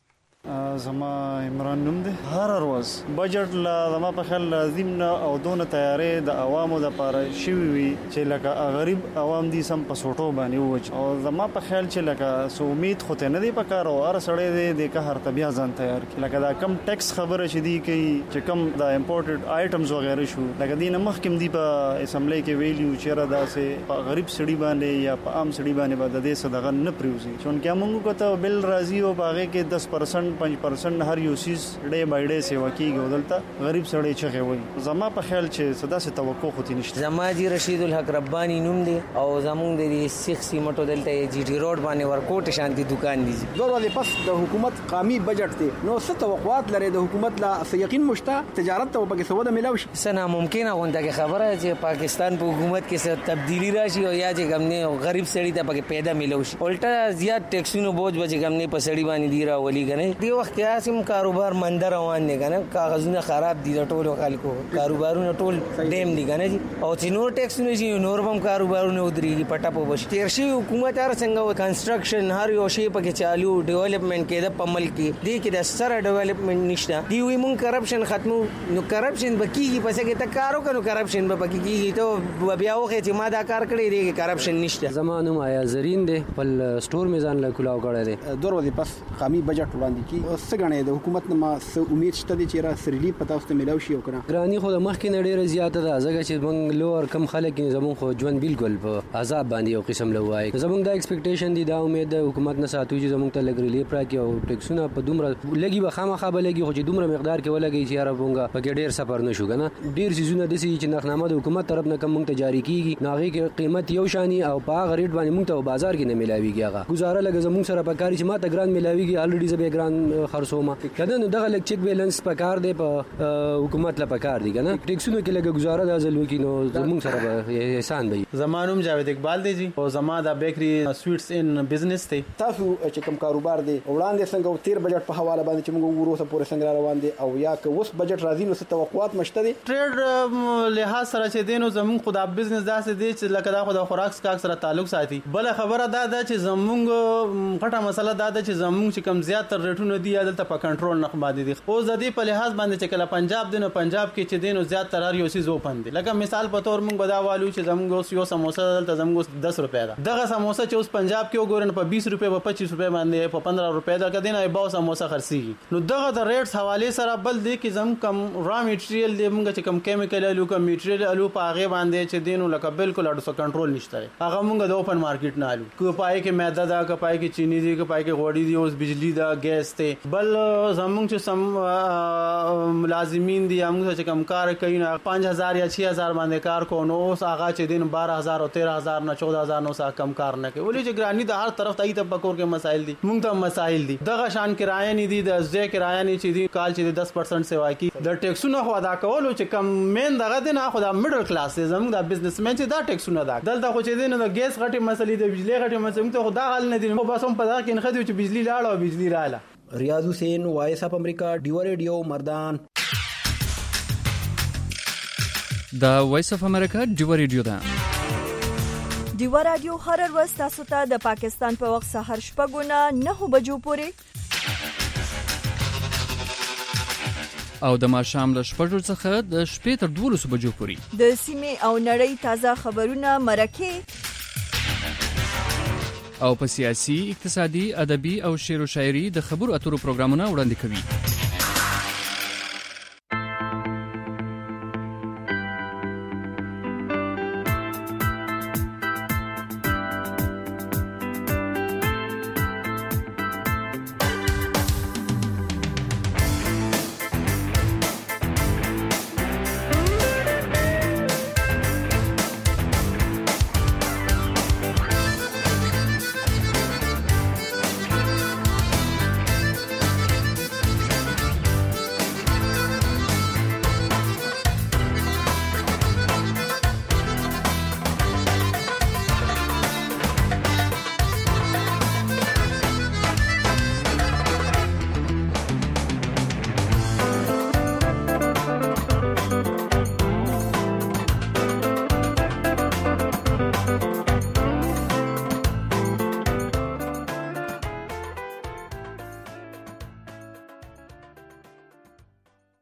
زما عمران نوم دی. هر ورځ بجټ لا زما په خیال لازم نه او دونه تیارې د عوامو د پاره شوي وي چې لکه غریب عوام دي سم په سوټو باندې وچ، او زما په خیال چې لکه سو امید خو ته نه دی پکار، او هر سړی دی د قهر ته بیا ځان تیار کړي. لکه دا کم ټیکس خبره چې دی کوي چې کم د امپورټډ آیټمز وغیرہ شو، لکه دینه مخکې دی په اسمبلی کې ویلیو چې را داسې په غریب سړي باندې یا په عام سړي باندې به د دې صدقه نه پریوزي. چونکه موږ کوته بل راځي او باغې کې دس پرسنټ پنځه پرسنټ هر یو سیس ډے بای ډے سیوا کیږي، ودلته غریب سړی چغه وي. زما په خیال چې صدا سي توقع خو نشته. زما جی رشید الحق ربانی نوم دی او زمونږ د سیخ سیمټو دلته جی ټی روډ باندې ورکوټ شانتي دکان دی. دوه ورځې پس د حکومت قومي بجټ دی، نو څه توقعات لري د حکومت لا یقین مشته تجارت ته وبګه سوده ملاوي شي؟ سنا ممکنه غونډه کې خبره چې پاکستان په حکومت کې څه تبدیلی راشي او یا چې ګمنه غریب سړی ته پکې پیدا ملوي شي. الټا زیات ټیکسونو بوج بچ ګمنه په سړی باندې دی را ولي کنه. دی وخت کې اسیم کاروبار منده روان نه کنه، کاغذونه خراب دي د ټولو خلکو، کاروبارونه ټول ډیم دي کنه جی، او چې نور ټیکسونه شي نور هم کاروبارونه ودرېږي پټه په بش. تیر شي حکومت هر څنګه کنسټرکشن هر یو شی پکې چالو ډیولپمنٹ کې د پمل کې دی کې د سره ډیولپمنٹ نشته. دی وی مون کرپشن ختمو، نو کرپشن بکیږي پس کې ته کارو کنو کرپشن به بکیږي ته بیا وخت چې ما دا کار کړی دی کرپشن نشته. زمانو آیا زرین دی بل سٹور میزان لا کلاو کړی دی. دوه ورځې پس قومي بجټ وړاندې کی څنګه د حکومت نه ما امید شته چې را سرلی پتا اوسته ملاوي شي او کنه. ګرانی خو د مخکې نه ډیره زیاته ده، ځکه چې موږ لوړ کم خلک زمون خو ژوند بالکل په عذاب باندې یو قسم لوای. زمون دا ایکسپیکټیشن دي، دا امید د حکومت نه ساتو چې زمون ته لګ ریلیف راکړي او ټیکسونه په دومره لګي به خامخا به لګي، خو چې دومره مقدار کې ولګي چې یاره مونږه پکې ډیر سفر نشو کنه. ډیر سيزونه د سي چې نخنامه د حکومت طرف نه کم مونږ ته جاری کیږي، ناغي کې قیمت یو شانی او په هغه ریټ باندې مونږ ته بازار کې نه ملاويږي. هغه گزاره لګ زمون سره په کاری چې ما ته ګران ملاويږي، الریډي زبې ګران خرڅومه کده نو دغه لک چیک بیلانس پکار دی په حکومت لا پکار دی کنه. ټیکسونو کې لګ گزاره د ازل وکي نو زمون سره به احسان دی. زمانوم جاوید اقبال دی جی، او زما د بیکری سویټس ان بزنس دی. تاسو چې کوم کاروبار دی وړاندې څنګه تیر بجټ په حواله باندې چې موږ وروسته پورې څنګه روان دي، او یا که اوس بجټ راځي نو څه توقعات مشته دي؟ ټریډ لحاظ سره چې دینو زمون خدا بزنس داسې دی چې لکه دا خدا خوراک سکاک سره تعلق ساتي. بل خبره دا ده چې زمونږ غټه مسله دا ده چې زمونږ چې کم زیات تر ریټونو دی دلته په کنټرول نه باندې دي. او د دې په لحاظ باندې چې کله پنجاب دینو پنجاب کې چې دینو زیات تر یو سیز اوپن دي. لکه مثال په تور موږ بداوالو چې زمونږ اوس یو سموسه دلته زمونږ دس روپیا ده، دغه سموسه چې اوس پنجاب کې وګورن په بیس روپیا په پچیس روپیا باندې په پندرہ روپیا ده، کدی نه به سموسه خرڅيږي. نو دغه د ریټس حواله سره بل دی کې زم کم را میټریل دی موږ چې کم کیمیکل الو کم میټریل الو په هغه باندې چې دینو لکه بالکل اډو کنټرول نشته. هغه موږ د اوپن مارکیټ نه الو کو پای کې میده ده، کو پای کې چینی دی، کو پای کې غوړی دی، اوس بجلی ده، ګیس ته. بل زمونږ چې سم ملازمین دي موږ چې کم کار کوي نه پانچ هزار یا چھ ہزار باندې کار کو، نو اوس هغه چې دین بارہ ہزار او تیرہ ہزار نه چودہ ہزار نو سا کم کار نه کوي. ولې چې ګرانی د هر طرف ته ایت پکور کې مسائل دي، موږ ته مسائل دي. دغه شان کرایه نه دي، د ځای کرایه نه چې دي کال چې دس پرسنټ سیوا کی د ټیکسونو خو ادا کولو چې کم مین دغه دي نه خو د میډل کلاس زموږ د بزنسمن چې دا ټیکسونه ادا دلته خو چې دین د ګیس غټي مسلې د بجلی غټي مسلې ته خو دا حل نه دي. نو بس هم په دا کې نه خدي چې بجلی لاړه او بجلی رااله. ریاض حسین، وایس اف امریکا، ډیور ریډیو، مردان. دا وایس اف امریکا ډیور ریډیو ده. ډیور رادیو هر ورځ تاسو ته د پاکستان په وخت سحر شپږونه نهه بجو پورې او د ماښام له شپږو څخه د شپې تر دولسو بجو پورې د سیمې او نړۍ تازه خبرونه، مرکې او په سیاسي، اقتصادي، ادبي او شعر و شاعري د خبرو اترو پروګرامونه وړاندې کوي.